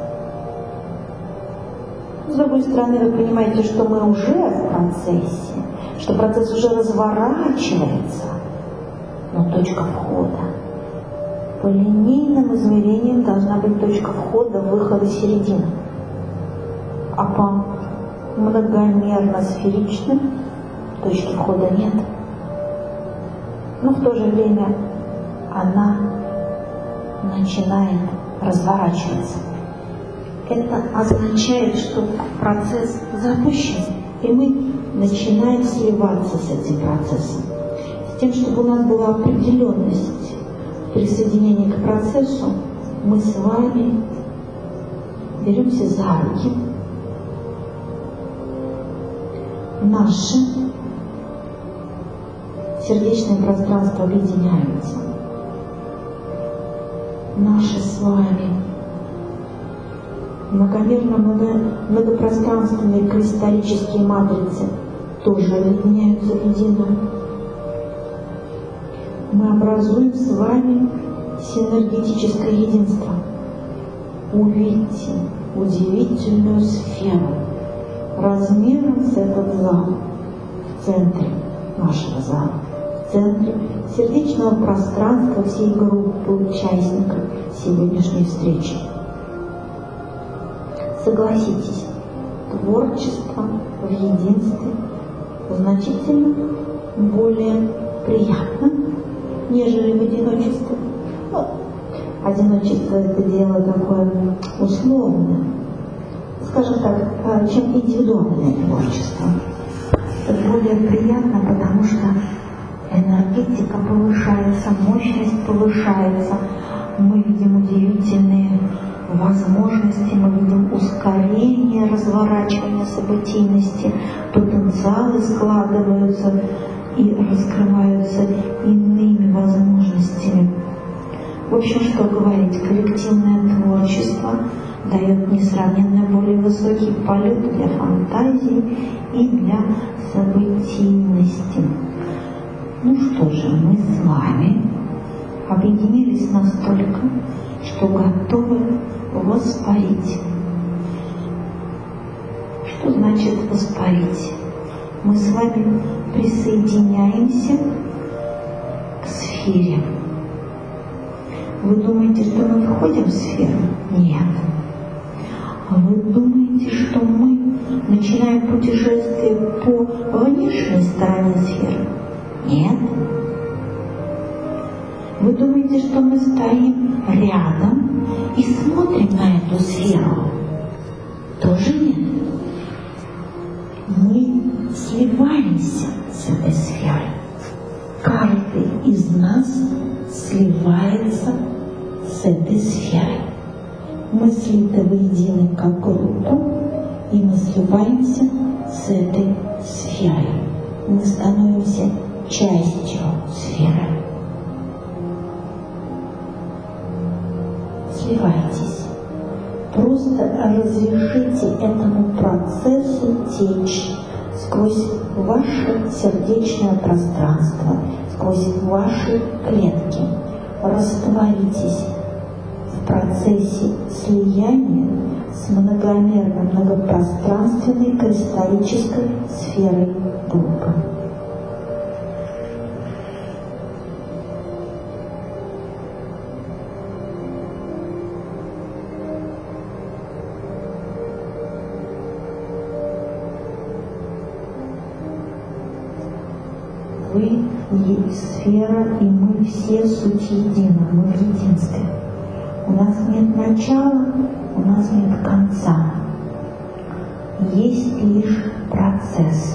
С другой стороны, вы понимаете, что мы уже в процессе, что процесс уже разворачивается, но точка входа. По линейным измерениям должна быть точка входа, выхода, середина. А по многомерно-сферичным точки входа нет. Но в то же время она начинает разворачиваться. Это означает, что процесс запущен, и мы начинаем сливаться с этим процессом. С тем, чтобы у нас была определенность присоединения к процессу, мы с вами беремся за руки. Наши сердечные пространства объединяются. Наши с вами многопространственные кристаллические матрицы тоже объединяются в едино. Мы образуем с вами синергетическое единство. Увидьте удивительную сферу размером с этот зал, в центре нашего зала, в центре сердечного пространства всей группы участников сегодняшней встречи. Согласитесь, творчество в единстве значительно более приятно, нежели в одиночестве. Одиночество — это дело такое условное, скажем так, чем индивидуальное творчество. Это более приятно, потому что энергетика повышается, мощность повышается, мы видим удивительные возможности, мы видим ускорение разворачивания событийности, потенциалы складываются и раскрываются иными возможностями. В общем, что говорить, коллективное творчество дает несравненно более высокий полет для фантазии и для событийности. Ну что же, мы с вами объединились настолько, что готовы воспарить. Что значит воспарить? Мы с вами присоединяемся к сфере. Вы думаете, что мы входим в сферу? Нет. Вы думаете, что мы начинаем путешествие по внешней стороне сферы? Нет? Вы думаете, что мы стоим рядом и смотрим на эту сферу? Тоже нет. Мы сливаемся с этой сферой. Каждый из нас сливается с этой сферой. Мы слиты воедино как группа, и мы сливаемся с этой сферой. Мы становимся частью сферы. Сливайтесь. Просто разрешите этому процессу течь сквозь ваше сердечное пространство, сквозь ваши клетки. Растворитесь в процессе слияния с многомерной, многопространственной кристаллической сферой группы. Вы есть сфера, и мы все суть едины, мы в единстве. У нас нет начала, у нас нет конца. Есть лишь процесс,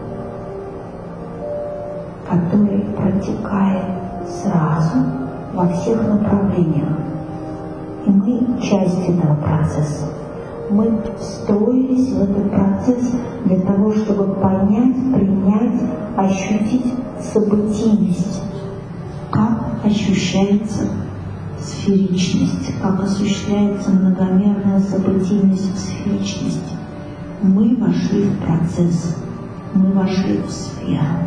который протекает сразу во всех направлениях. И мы часть этого процесса. Мы встроились в этот процесс для того, чтобы понять, принять, ощутить событийность, как ощущается сферичность, как осуществляется многомерная событийность в сферичности. Мы вошли в процесс, мы вошли в сферу.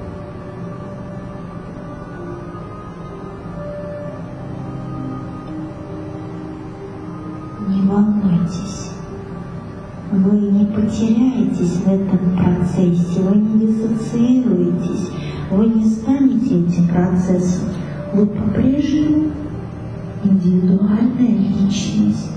Не волнуйтесь, вы не потеряетесь в этом процессе, вы не диссоциируетесь, вы не станете этим процессом, вы по-прежнему индивидуальная личность,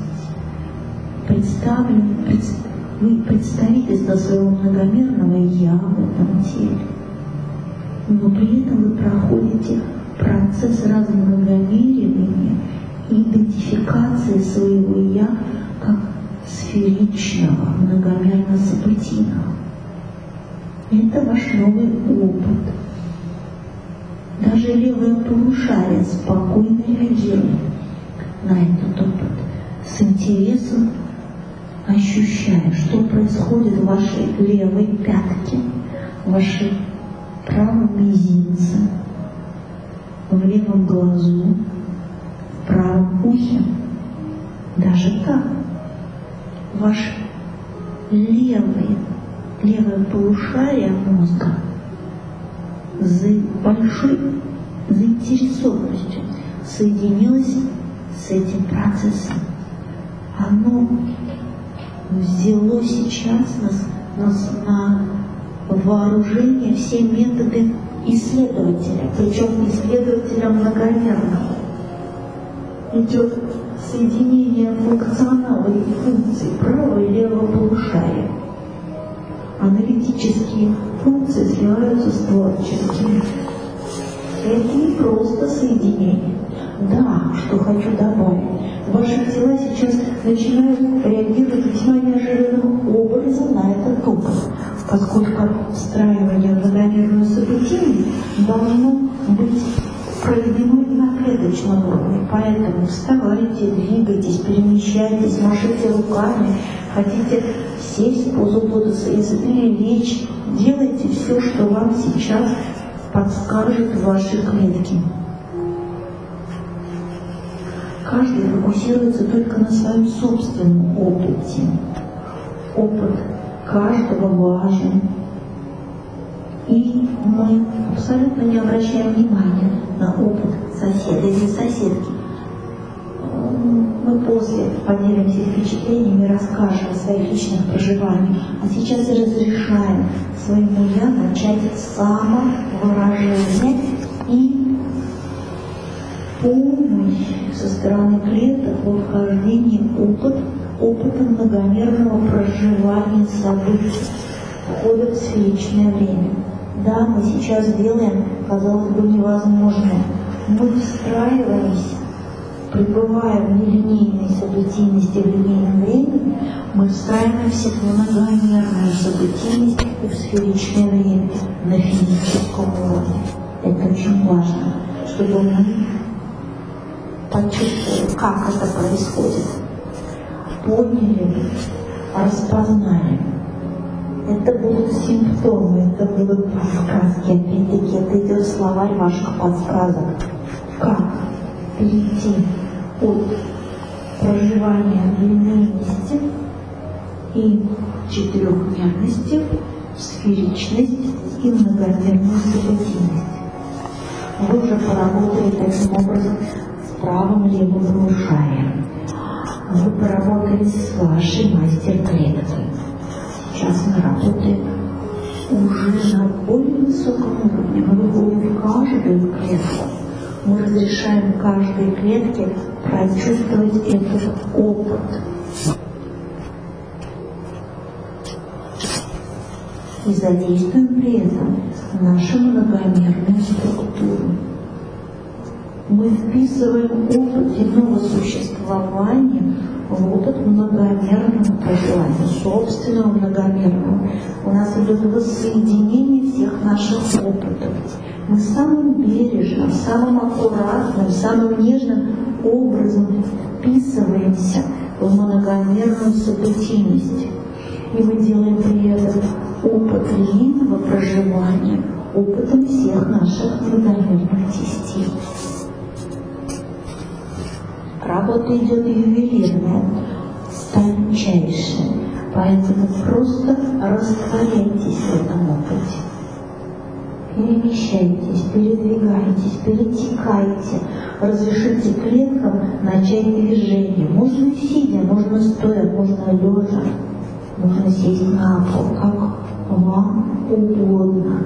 вы представительство своего многомерного «я» в этом теле, но при этом вы проходите процесс размногомеривания и идентификации своего «я» как сферичного, многомерно-событийного. Это ваш новый опыт. Даже левое полушарие спокойно реагирует на этот опыт, с интересом ощущая, что происходит в вашей левой пятке, в вашей правом мизинце, в левом глазу, в правом ухе. Даже так. Ваше левое полушарие мозга с большой заинтересованностью соединилось с этим процессом. Оно взяло сейчас на вооружение все методы исследователя, причем исследователя многомерного. Идет соединение функционала и функций правого и левого полушария. Аналитические функции сливаются с творческими. Это не просто соединение. Да, что хочу добавить. Ваши тела сейчас начинают реагировать весьма неожиданным образом на этот опыт, поскольку встраивание в многомерную событийность должно быть проведено и на клеточном уровне. Поэтому вставайте, двигайтесь, перемещайтесь, машите руками, хотите сесть в позу лотоса или лечь, делайте все, что вам сейчас подскажет ваши клетки. Каждый фокусируется только на своем собственном опыте. Опыт каждого важен. И мы абсолютно не обращаем внимания на опыт соседа или соседки. Мы после поделимся впечатлениями, расскажем о своих личных проживаниях. А сейчас разрешаем своему «я» начать самовыражение и помощь со стороны клеток во вхождении опыта многомерного проживания событий, входа в сферичное время. Да, мы сейчас делаем, казалось бы, невозможное. Мы встраиваемся, пребывая в нелинейной событийности в линейном времени, мы встраиваемся в многомерную событийность и в сферичное время на физическом уровне. Это очень важно, чтобы мы почувствовали, как это происходит, поняли, распознали. Это будут симптомы, это будут подсказки. Опять-таки, это идет словарь ваших подсказок. Как перейти от проживания в линейности и четырехмерности в сферичность и многомерную событийность. Вы уже поработали таким образом с правым левым полушарием. Вы поработали с вашей мастер-клеткой. Сейчас мы работаем уже на более высоком уровне. Мы выходим в каждую клетку. Мы разрешаем каждой клетке прочувствовать этот опыт. И задействуем при этом нашу многомерную структуру. Мы вписываем опыт земного существования в этот многомерное проживание, собственного многомерного. У нас идет воссоединение всех наших опытов. Мы самым бережным, самым аккуратным, самым нежным образом вписываемся в многомерную событийность. И мы делаем при этом опыт линейного проживания опытом всех наших многомерных частей. Работа идет ювелирная, тончайшая, поэтому просто растворяйтесь в этом опыте. Перемещайтесь, передвигайтесь, перетекайте, разрешите клеткам начать движение. Можно сидя, можно стоя, можно лежа, можно сесть на пол, как вам угодно.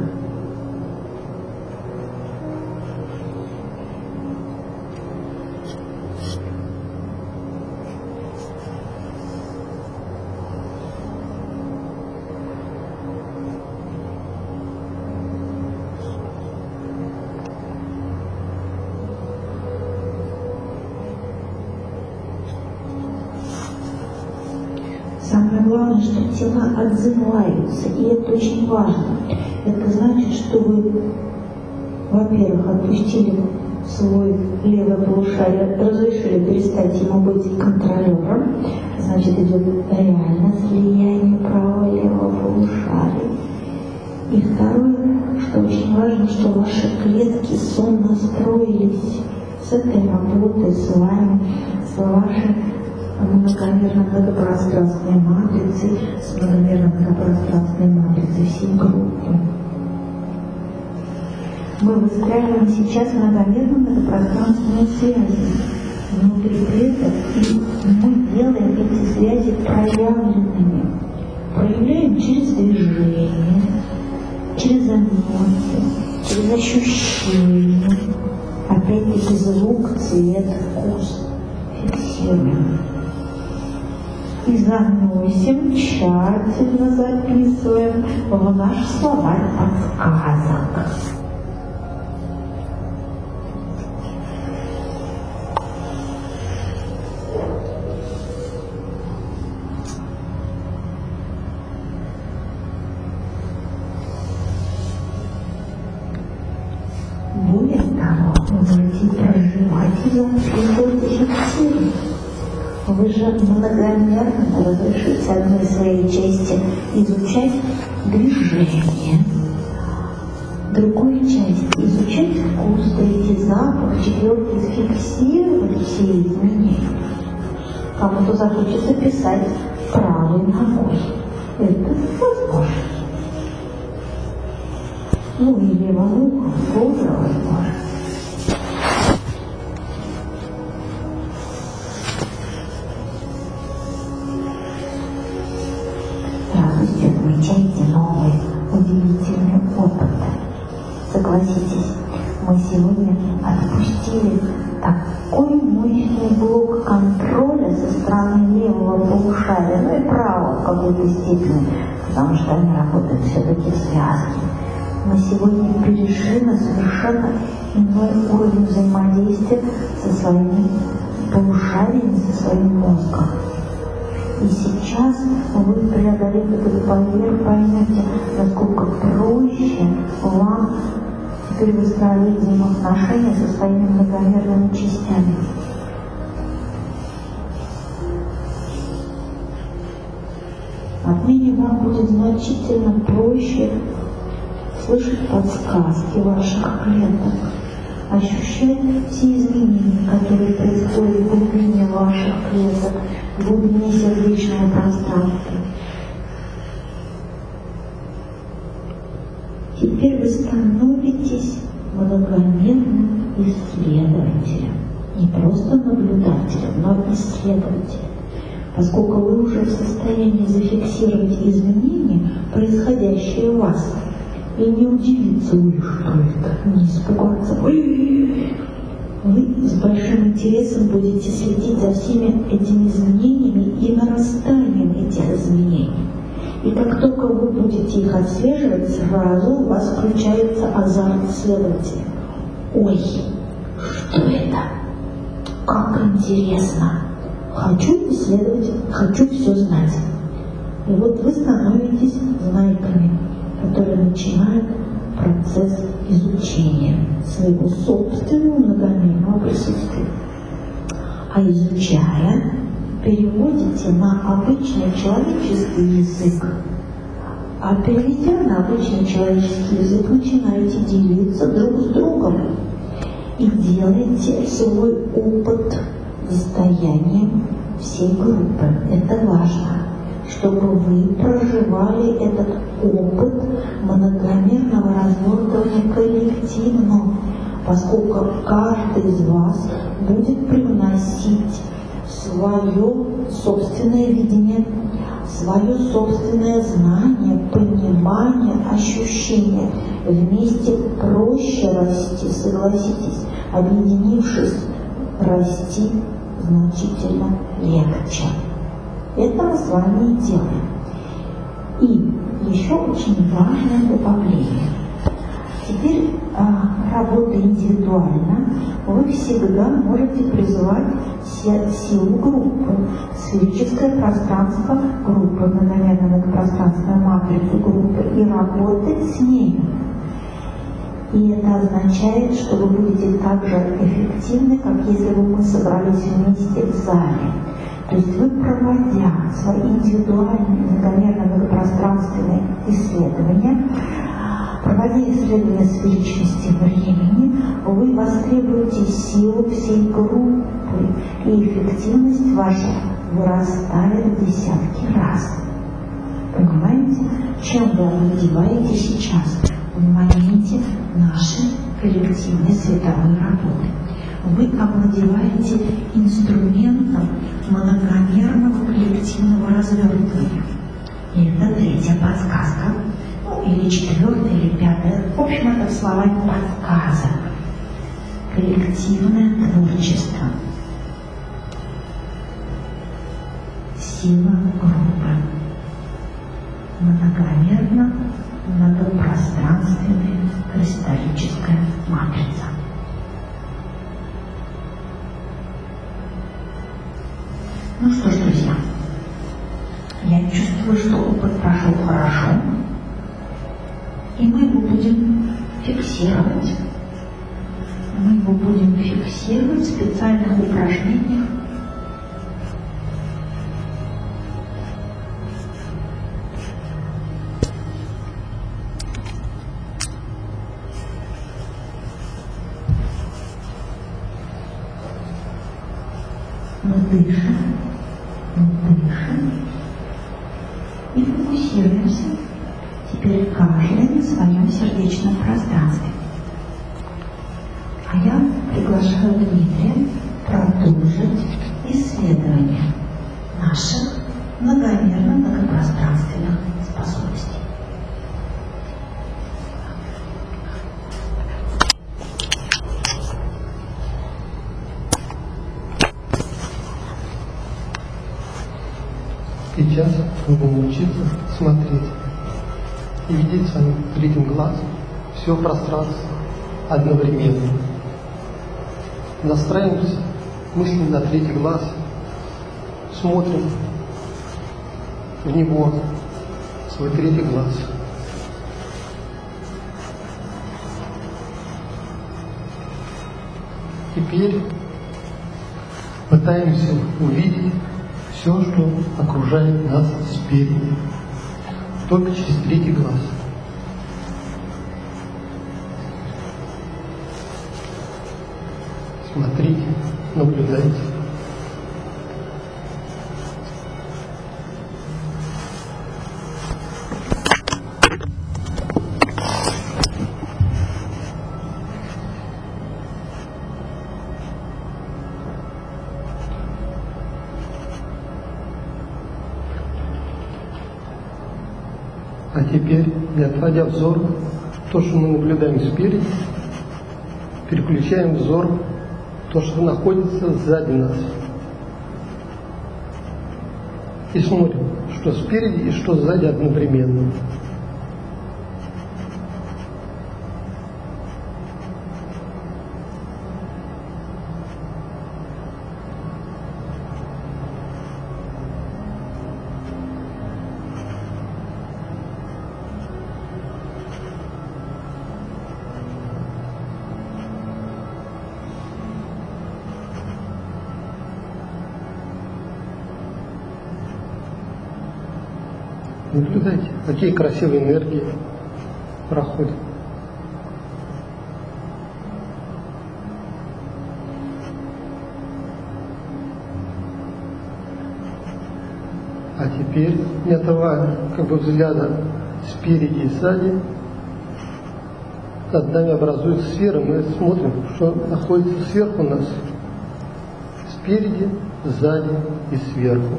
Самое главное, что тела отзываются, и это очень важно. Это значит, что вы, во-первых, отпустили свой левое полушарие, разрешили перестать ему быть контролером, значит, идет реально слияние правого и левого полушария. И второе, что очень важно, что ваши клетки сонастроились с этой работой, с вами, с вашей многомерно многопространственной матрицей, с многомерно многопространственной матрицей всей группы. Мы выстраиваем сейчас многомерно многопространственные связи внутри клеток, и мы делаем эти связи проявленными. Проявляем через движение, через эмоции, через ощущения. Опять-таки звук, цвет, вкус. Фиксируем. И заносим, тщательно записываем в наш словарь подсказок. Более того, вы будете проживать и записывать эффективно. Вы же многомерно разрешите одной своей части изучать движение, другой части изучать вкус, третий запах, четвертый зафиксировать все изменения. Кому-то захочется писать правой ногой. Это возможно. Ну и левым ухом тоже возможно. Радостью отмечайте новые удивительные опыты. Согласитесь, мы сегодня отпустили такой мощный блок контроля со стороны левого полушария, ну и правого в какой-то степени, потому что они работают все-таки в связке. Мы сегодня перешли на совершенно иной уровень взаимодействия со своими полушариями, со своим мозгом. И сейчас вы, преодолев этот барьер, поймете, насколько проще вам теперь выстраивать взаимоотношения со своими многомерными частями. Отныне вам будет значительно проще слышать подсказки ваших клеток, ощущать все изменения, которые происходят в глубине ваших клеток, в глубине сердечного пространства. Теперь вы становитесь многомерным исследователем, не просто наблюдателем, но исследователем, поскольку вы уже в состоянии зафиксировать изменения, происходящие у вас, и не удивиться, что это, не испугаться. Вы с большим интересом будете следить за всеми этими изменениями и нарастанием этих изменений. И как только вы будете их отслеживать, сразу у вас включается азарт исследователя. Ой, что это? Как интересно! Хочу исследовать, хочу все знать. И вот вы становитесь знайками, которые начинают процесс изучения своего собственного многомерного присутствия. А изучая, переводите на обычный человеческий язык. А переведя на обычный человеческий язык, начинаете делиться друг с другом и делаете свой опыт достоянием всей группы. Это важно, чтобы вы проживали этот опыт многомерного развертывания коллективно, поскольку каждый из вас будет привносить свое собственное видение, свое собственное знание, понимание, ощущение. Вместе проще расти, согласитесь, объединившись, расти значительно легче. Это мы с вами и делаем. И еще очень важное добавление. Теперь, работая индивидуально, вы всегда можете призывать силу группы, сферическое пространство группы, многомерное пространственная матрица группы, и работать с ней. И это означает, что вы будете так же эффективны, как если бы мы собрались вместе в зале. То есть вы, проводя свои индивидуальные многомерно-многопространственные исследования, проводя исследования сферичности времени, вы востребуете силу всей группы, и эффективность ваша вырастает в десятки раз. Понимаете, чем вы овладеваете сейчас, в моменте нашей коллективной световой работы? Вы овладеваете инструментом многомерного коллективного развертывания. И это третья подсказка, или четвертая, или пятая. В общем, это в словах подсказок. Коллективное творчество. Сила группы. Многомерно, многопространственная кристаллическая матрица. Ну что ж, друзья, я чувствую, что опыт прошел хорошо, и мы его будем фиксировать. Мы его будем фиксировать в специальных упражнениях. Мы дышим и фокусируемся теперь каждый на своем сердечном пространстве. А я приглашаю Дмитрия продолжить исследование наших многомерно-многопространственных способностей. Сейчас мы будем учиться смотреть и видеть своим третьим глазом все пространство одновременно. Настраиваемся мысленно на третий глаз, смотрим в него, в свой третий глаз. Теперь пытаемся увидеть все, что окружает нас спереди, только через третий глаз. Смотрите, наблюдайте. А теперь, не отводя взор, то, что мы наблюдаем спереди, переключаем взор в то, что находится сзади нас. И смотрим, что спереди и что сзади одновременно. Наблюдайте, какие красивые энергии проходят. А теперь, не отрывая взгляда спереди и сзади, над нами образуется сфера, мы смотрим, что находится сверху нас, спереди, сзади и сверху.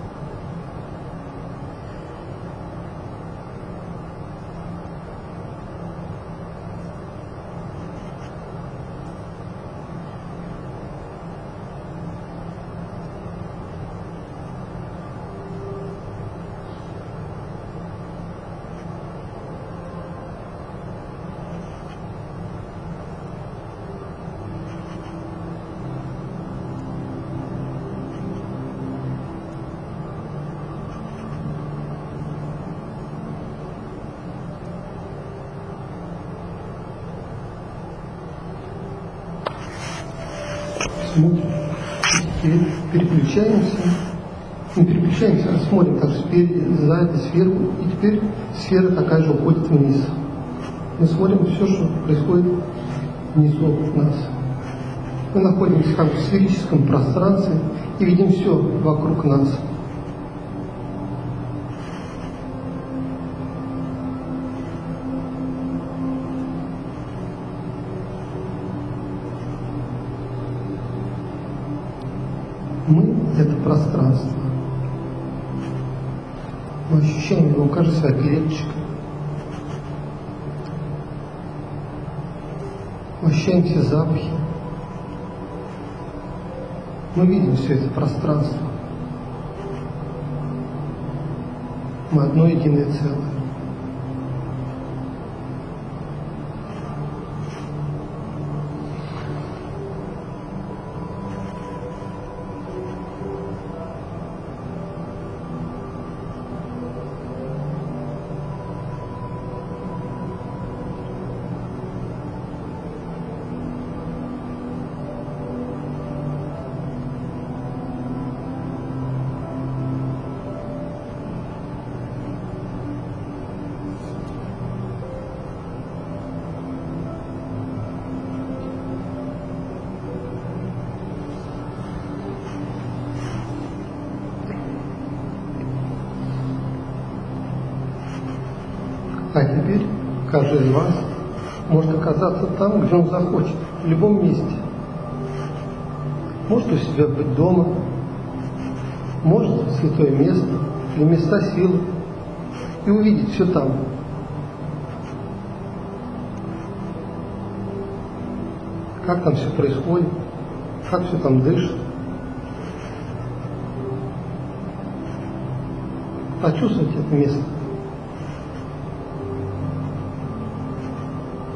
Смотрим, теперь переключаемся, не переключаемся, а смотрим так спереди, сзади, сверху, и теперь сфера такая же уходит вниз. Мы смотрим все, что происходит внизу нас. Мы находимся как в сферическом пространстве и видим все вокруг нас. Мы — это пространство. Мы ощущаем его, кажется, как клеточка. Мы ощущаем все запахи. Мы видим все это пространство. Мы одно единое целое. А теперь каждый из вас может оказаться там, где он захочет, в любом месте. Может у себя быть дома, может святое место или места силы, и увидеть все там. Как там все происходит, как все там дышит. Почувствуйте это место.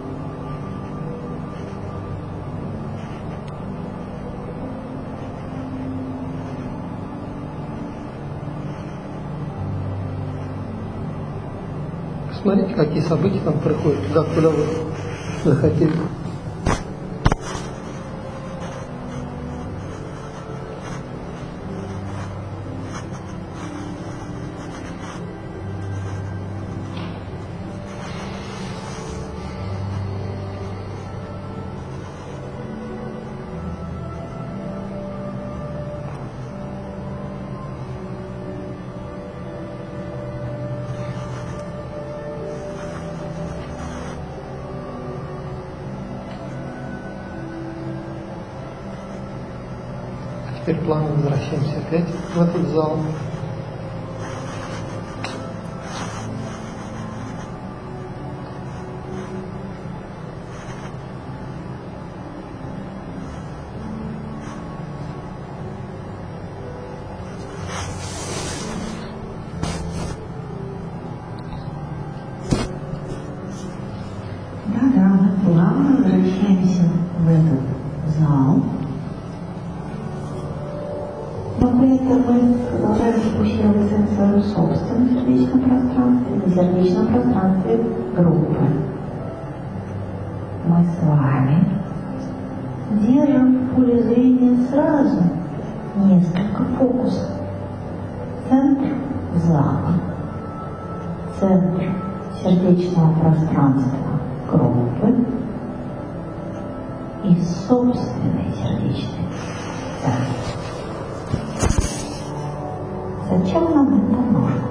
Смотрите, какие события там происходят, куда вы захотели. Теперь плавно возвращаемся опять в этот зал. Да, мы плавно возвращаемся в этот зал. Но при этом мы продолжаем фокусироваться на своем собственном сердечном пространстве, на сердечном пространстве группы. Мы с вами держим в поле зрения сразу несколько фокусов. Центр зала, центр сердечного пространства группы и собственный сердечный центр. Зачем нам это нужно?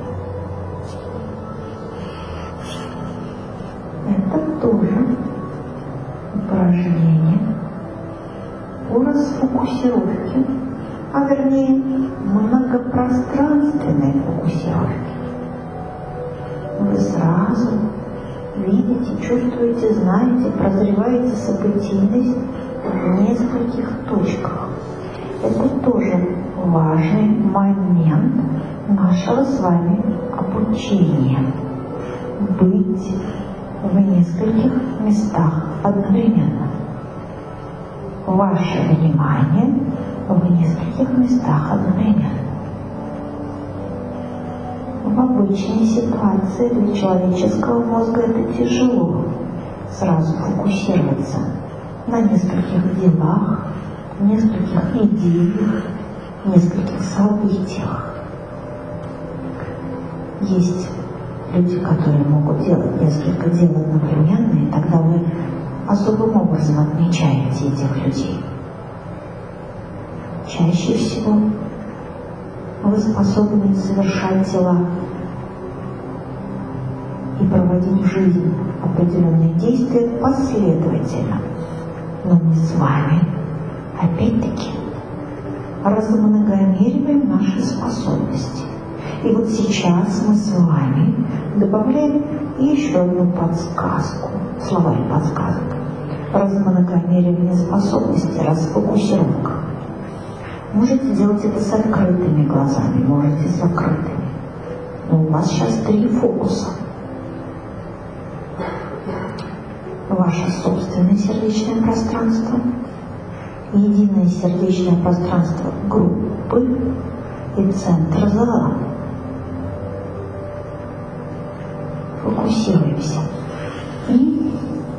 Это тоже упражнение по расфокусировке, а вернее многопространственной фокусировке. Вы сразу видите, чувствуете, знаете, прозреваете событийность в нескольких точках. Это тоже важный момент нашего с вами обучения. Быть в нескольких местах одновременно. Ваше внимание в нескольких местах одновременно. В обычной ситуации для человеческого мозга это тяжело сразу фокусироваться на нескольких делах, нескольких идеях, нескольких событиях. Есть люди, которые могут делать несколько дел одновременно, и тогда вы особым образом отмечаете этих людей. Чаще всего вы способны совершать дела и проводить в жизнь определенные действия последовательно. Но мы с вами опять-таки размногомериваем наши способности. И вот сейчас мы с вами добавляем еще одну подсказку, словарь подсказок. Размногомеривание способностей, расфокусировка. Можете делать это с открытыми глазами, можете с закрытыми. Но у вас сейчас 3 фокуса. Ваше собственное сердечное пространство, единое сердечное пространство группы и центр зала. Фокусируемся. И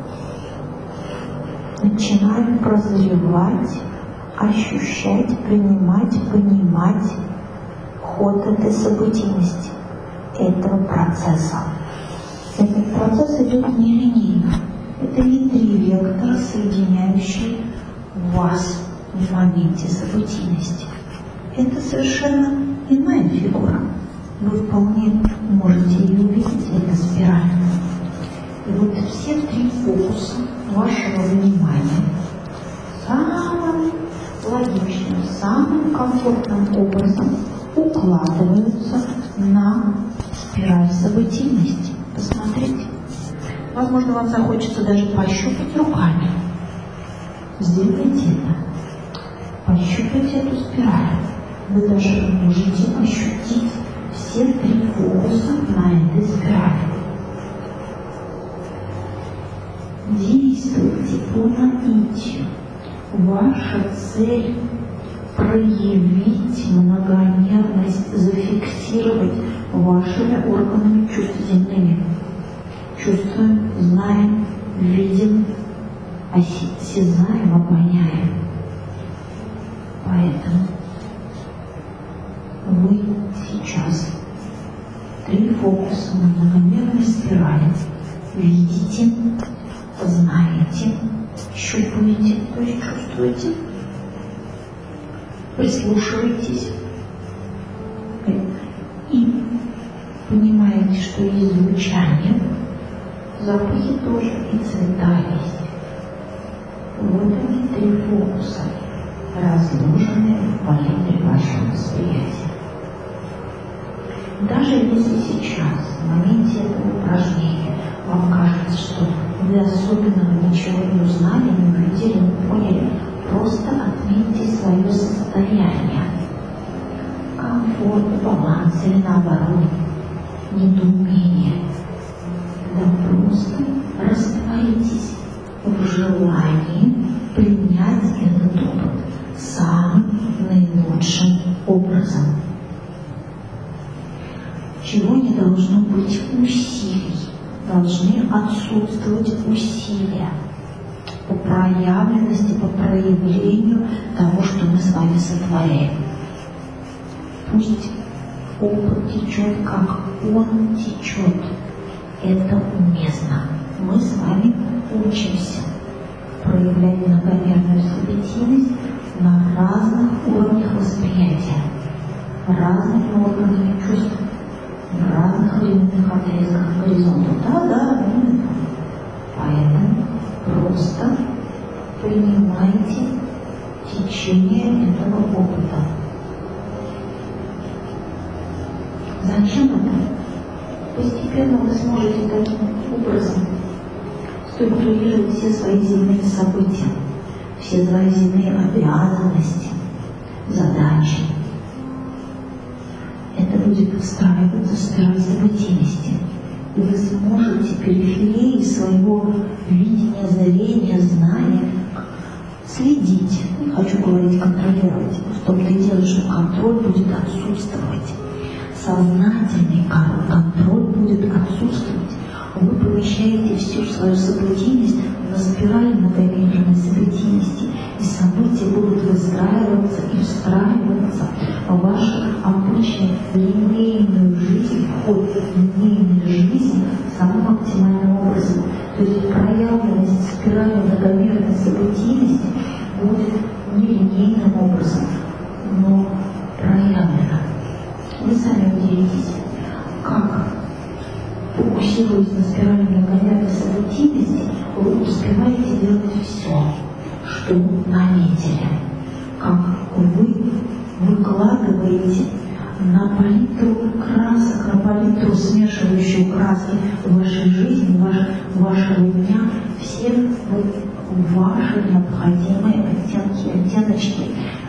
начинаем прозревать, ощущать, принимать, понимать ход этой событийности, этого процесса. Этот процесс идет нелинейно. Это не 3 вектора, соединяющие вас в моменте событийности. Это совершенно иная фигура. Вы вполне можете ее увидеть, это спираль. И вот все 3 фокуса вашего внимания самым логичным, самым комфортным образом укладываются на спираль событийности. Посмотрите. Возможно, вам захочется даже пощупать руками. Сделайте это. Пощупайте эту спираль. Вы даже можете ощутить все 3 фокуса на этой спирали. Действуйте по наитию. Ваша цель – проявить многомерность, зафиксировать вашими органами чувств земными. чувствуем, знаем, видим, осязаем, обоняем. Поэтому вы сейчас 3 фокуса на многомерной спирали видите, знаете, щупаете, то есть чувствуете, прислушиваетесь и понимаете, что есть звучание, запахи тоже и цвета есть. Вот они 3 фокуса, разложенные в палитре вашего восприятия. Даже если сейчас, в моменте этого упражнения, вам кажется, что вы особенного ничего не узнали, не увидели, не поняли, просто отметьте свое состояние. Комфорт, баланс или наоборот, недоумение. Да просто растворитесь в желании принять этот опыт самым наилучшим образом. Чего не должно быть усилий, должны отсутствовать усилия по проявленности, по проявлению того, что мы с вами сотворяем. Пусть опыт течет, как он течет. Это уместно. Мы с вами учимся проявлять многомерную субъективность на разных уровнях восприятия, разными органами чувств, в разных временных отрезках горизонтов. Да, именно. Поэтому просто принимайте течение этого опыта. Зачем это? Постепенно вы сможете таким образом структурировать все свои земные события, все свои земные обязанности, задачи. Это будет встраиваться в спираль событийности. И вы сможете периферии своего видения, зрения, знания следить. Не хочу говорить контролировать. В том-то и дело, что контроль будет отсутствовать. Сознательный контроль будет отсутствовать. Вы помещаете всю свою событийность на спираль многомерной событийности, и события будут выстраиваться и встраиваться в вашу обычную линейную жизнь, ход линейной жизни самым оптимальным образом. То есть проявленность спирали многомерной событийности будет не линейным образом, но проявлена. Вы сами удивитесь, как, фокусируясь на спирали многомерной событийности, вы успеваете делать все, что наметили. Как вы выкладываете на палитру красок, на палитру смешивающую краски в вашей жизни, вашего дня, все ваши необходимые оттенки, оттеночки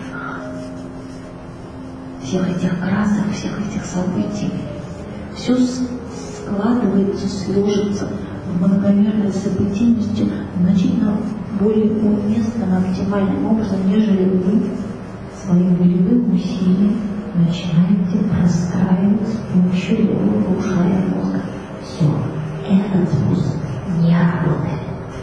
всех этих красок, всех этих событий. Все складывается, сложится в многомерной событийности значительно более уместным, оптимальным образом, нежели вы своим волевым усилием начинаете простраивать с помощью левого полушария мозга. Все, этот способ не работает.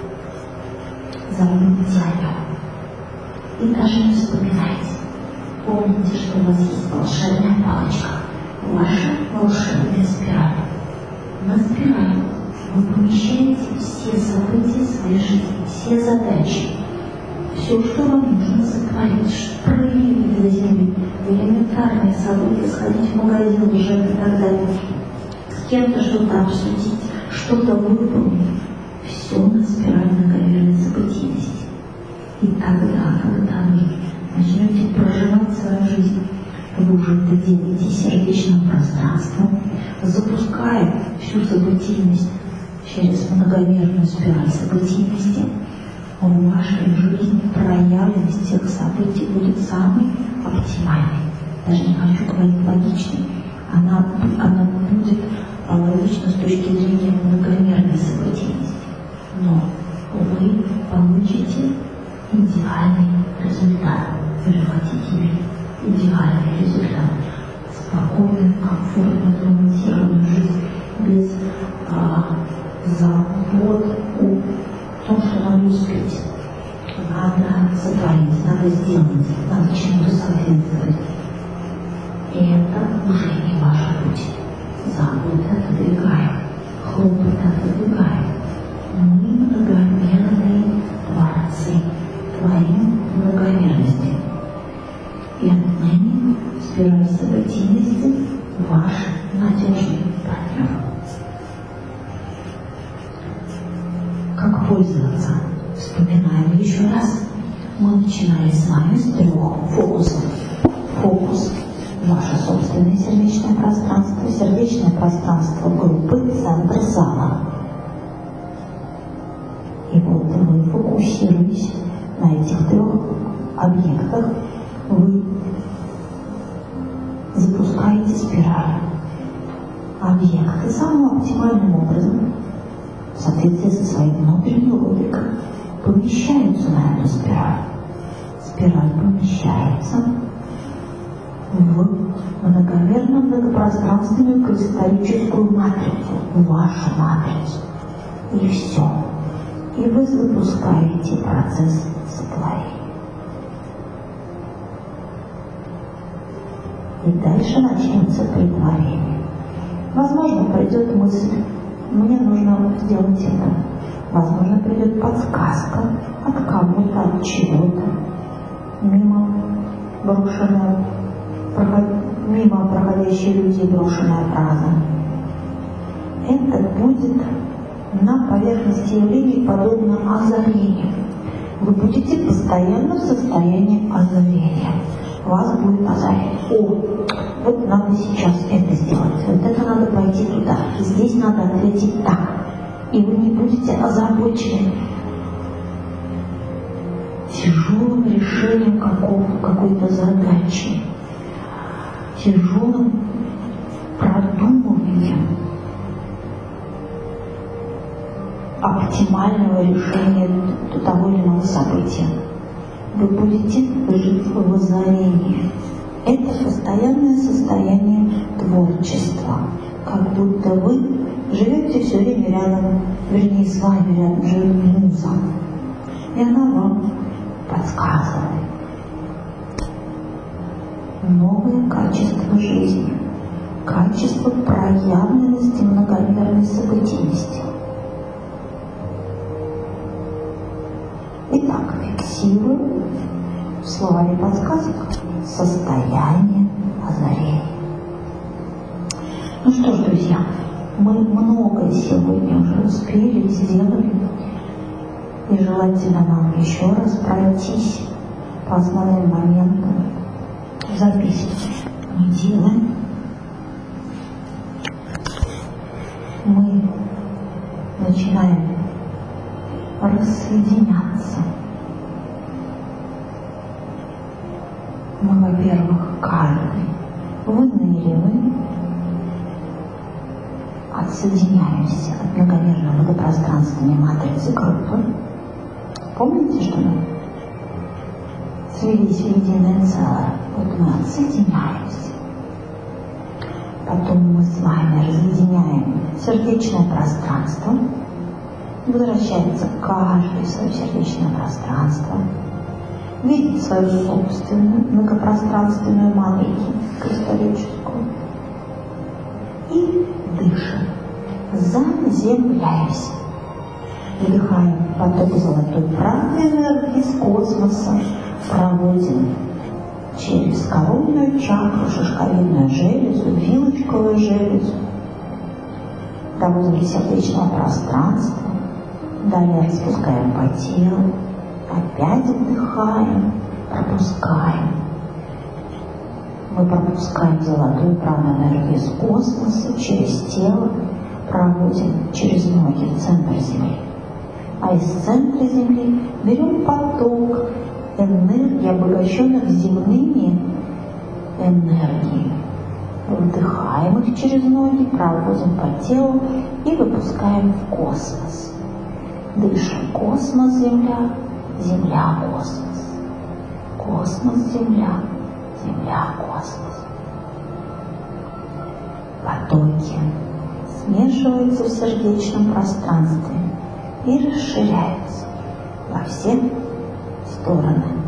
Забудьте о нем. И даже не вспоминайте. Помните, что у вас есть волшебная палочка, ваша волшебная спираль. На спираль вы помещаете все события своей жизни, все задачи, все, что вам нужно сотворить, проявить для земли, элементарные события, сходить в магазин уже и так далее, с кем-то что-то обсудить, что-то выполнить. Все на спираль многомерной событийности. И тогда, когда вы начнете проживать свою жизнь, вы уже это делаете сердечным пространством, запуская всю событийность через многомерную спираль событийности, в вашей жизни проявленность всех событий будет самой оптимальной. Даже не хочу говорить логичной. Она будет логична с точки зрения многомерной событийности. Но вы получите идеальный результат. Вы же хотите иметь идеальный результат. Спокойную, комфортную, гарантированную жизнь без вот в том, что надо успеть, надо сотворить, надо сделать, надо чему-то соответствовать. И это уже не ваш путь. Заботы отодвигаем, хлопоты отодвигаем. Мы многомерные творцы, творим многомерности. И отныне сперва событийности ваш надежный партнер. Как пользоваться? Вспоминаем еще раз. Мы начинали с вами с 3 фокусов. Фокус – ваше собственное сердечное пространство группы, центр зала. И вот вы фокусируетесь на этих 3 объектах, вы запускаете спираль. Объекты самым оптимальным образом, в соответствии со своей внутренней логикой, помещаются на эту спираль. Спираль помещается в многомерную многопространственную кристаллическую матрицу, вашу матрицу. И все. И вы запускаете процесс сотворения. И дальше начнется притворение. Возможно, придет мысль, мне нужно сделать это. Возможно, придет подсказка от кого-то, от чего-то. Мимо проходящие люди брошенная фраза. Это будет на поверхности явлений подобно озарению. Вы будете постоянно в состоянии озарения. Вас будет озарять. Вот надо сейчас это сделать. Вот это надо пойти туда. И здесь надо ответить так. И вы не будете озабочены тяжелым решением какой-то задачи, тяжелым продумыванием оптимального решения того или иного события. Вы будете жить в озарении. Это постоянное состояние творчества. Как будто вы живете все время рядом, вернее, с вами рядом живет муза. И она вам подсказывает новое качество жизни, качество проявленности многомерной событийности. Итак, фиксируем в словаре подсказок состояние озарения. Ну что ж, друзья, мы многое сегодня уже успели и сделали. И желательно нам еще раз пройтись по основным моментам. Записывать мы делаем. Мы начинаем рассоединяться. Мы, во-первых, каждый выныриваем, отсоединяемся от многомерной многопространственной матрицы группы. Помните, что мы слились в единое целое? Вот мы отсоединяемся. Потом мы с вами разъединяем сердечное пространство. Возвращается каждый в свое сердечное пространство. Видит свою собственную многопространственную матрицу кристаллическую. И дышим. Заземляемся. Вдыхаем поток золотой правды энергии из космоса. Проводим через коронную чакру, шишковидную железу, вилочковую железу. Доводим до сердечного пространства. Далее распускаем по телу. Опять вдыхаем, пропускаем. Мы пропускаем золотую правду энергию из космоса через тело, проводим через ноги в центр Земли. А из центра Земли берем поток энергии, обогащенных земными энергиями. Вдыхаем их через ноги, проводим по телу и выпускаем в космос. Дышим космос, Земля, Земля, космос. Космос, Земля, Земля, космос. Потоки смешивается в сердечном пространстве и расширяется во все стороны.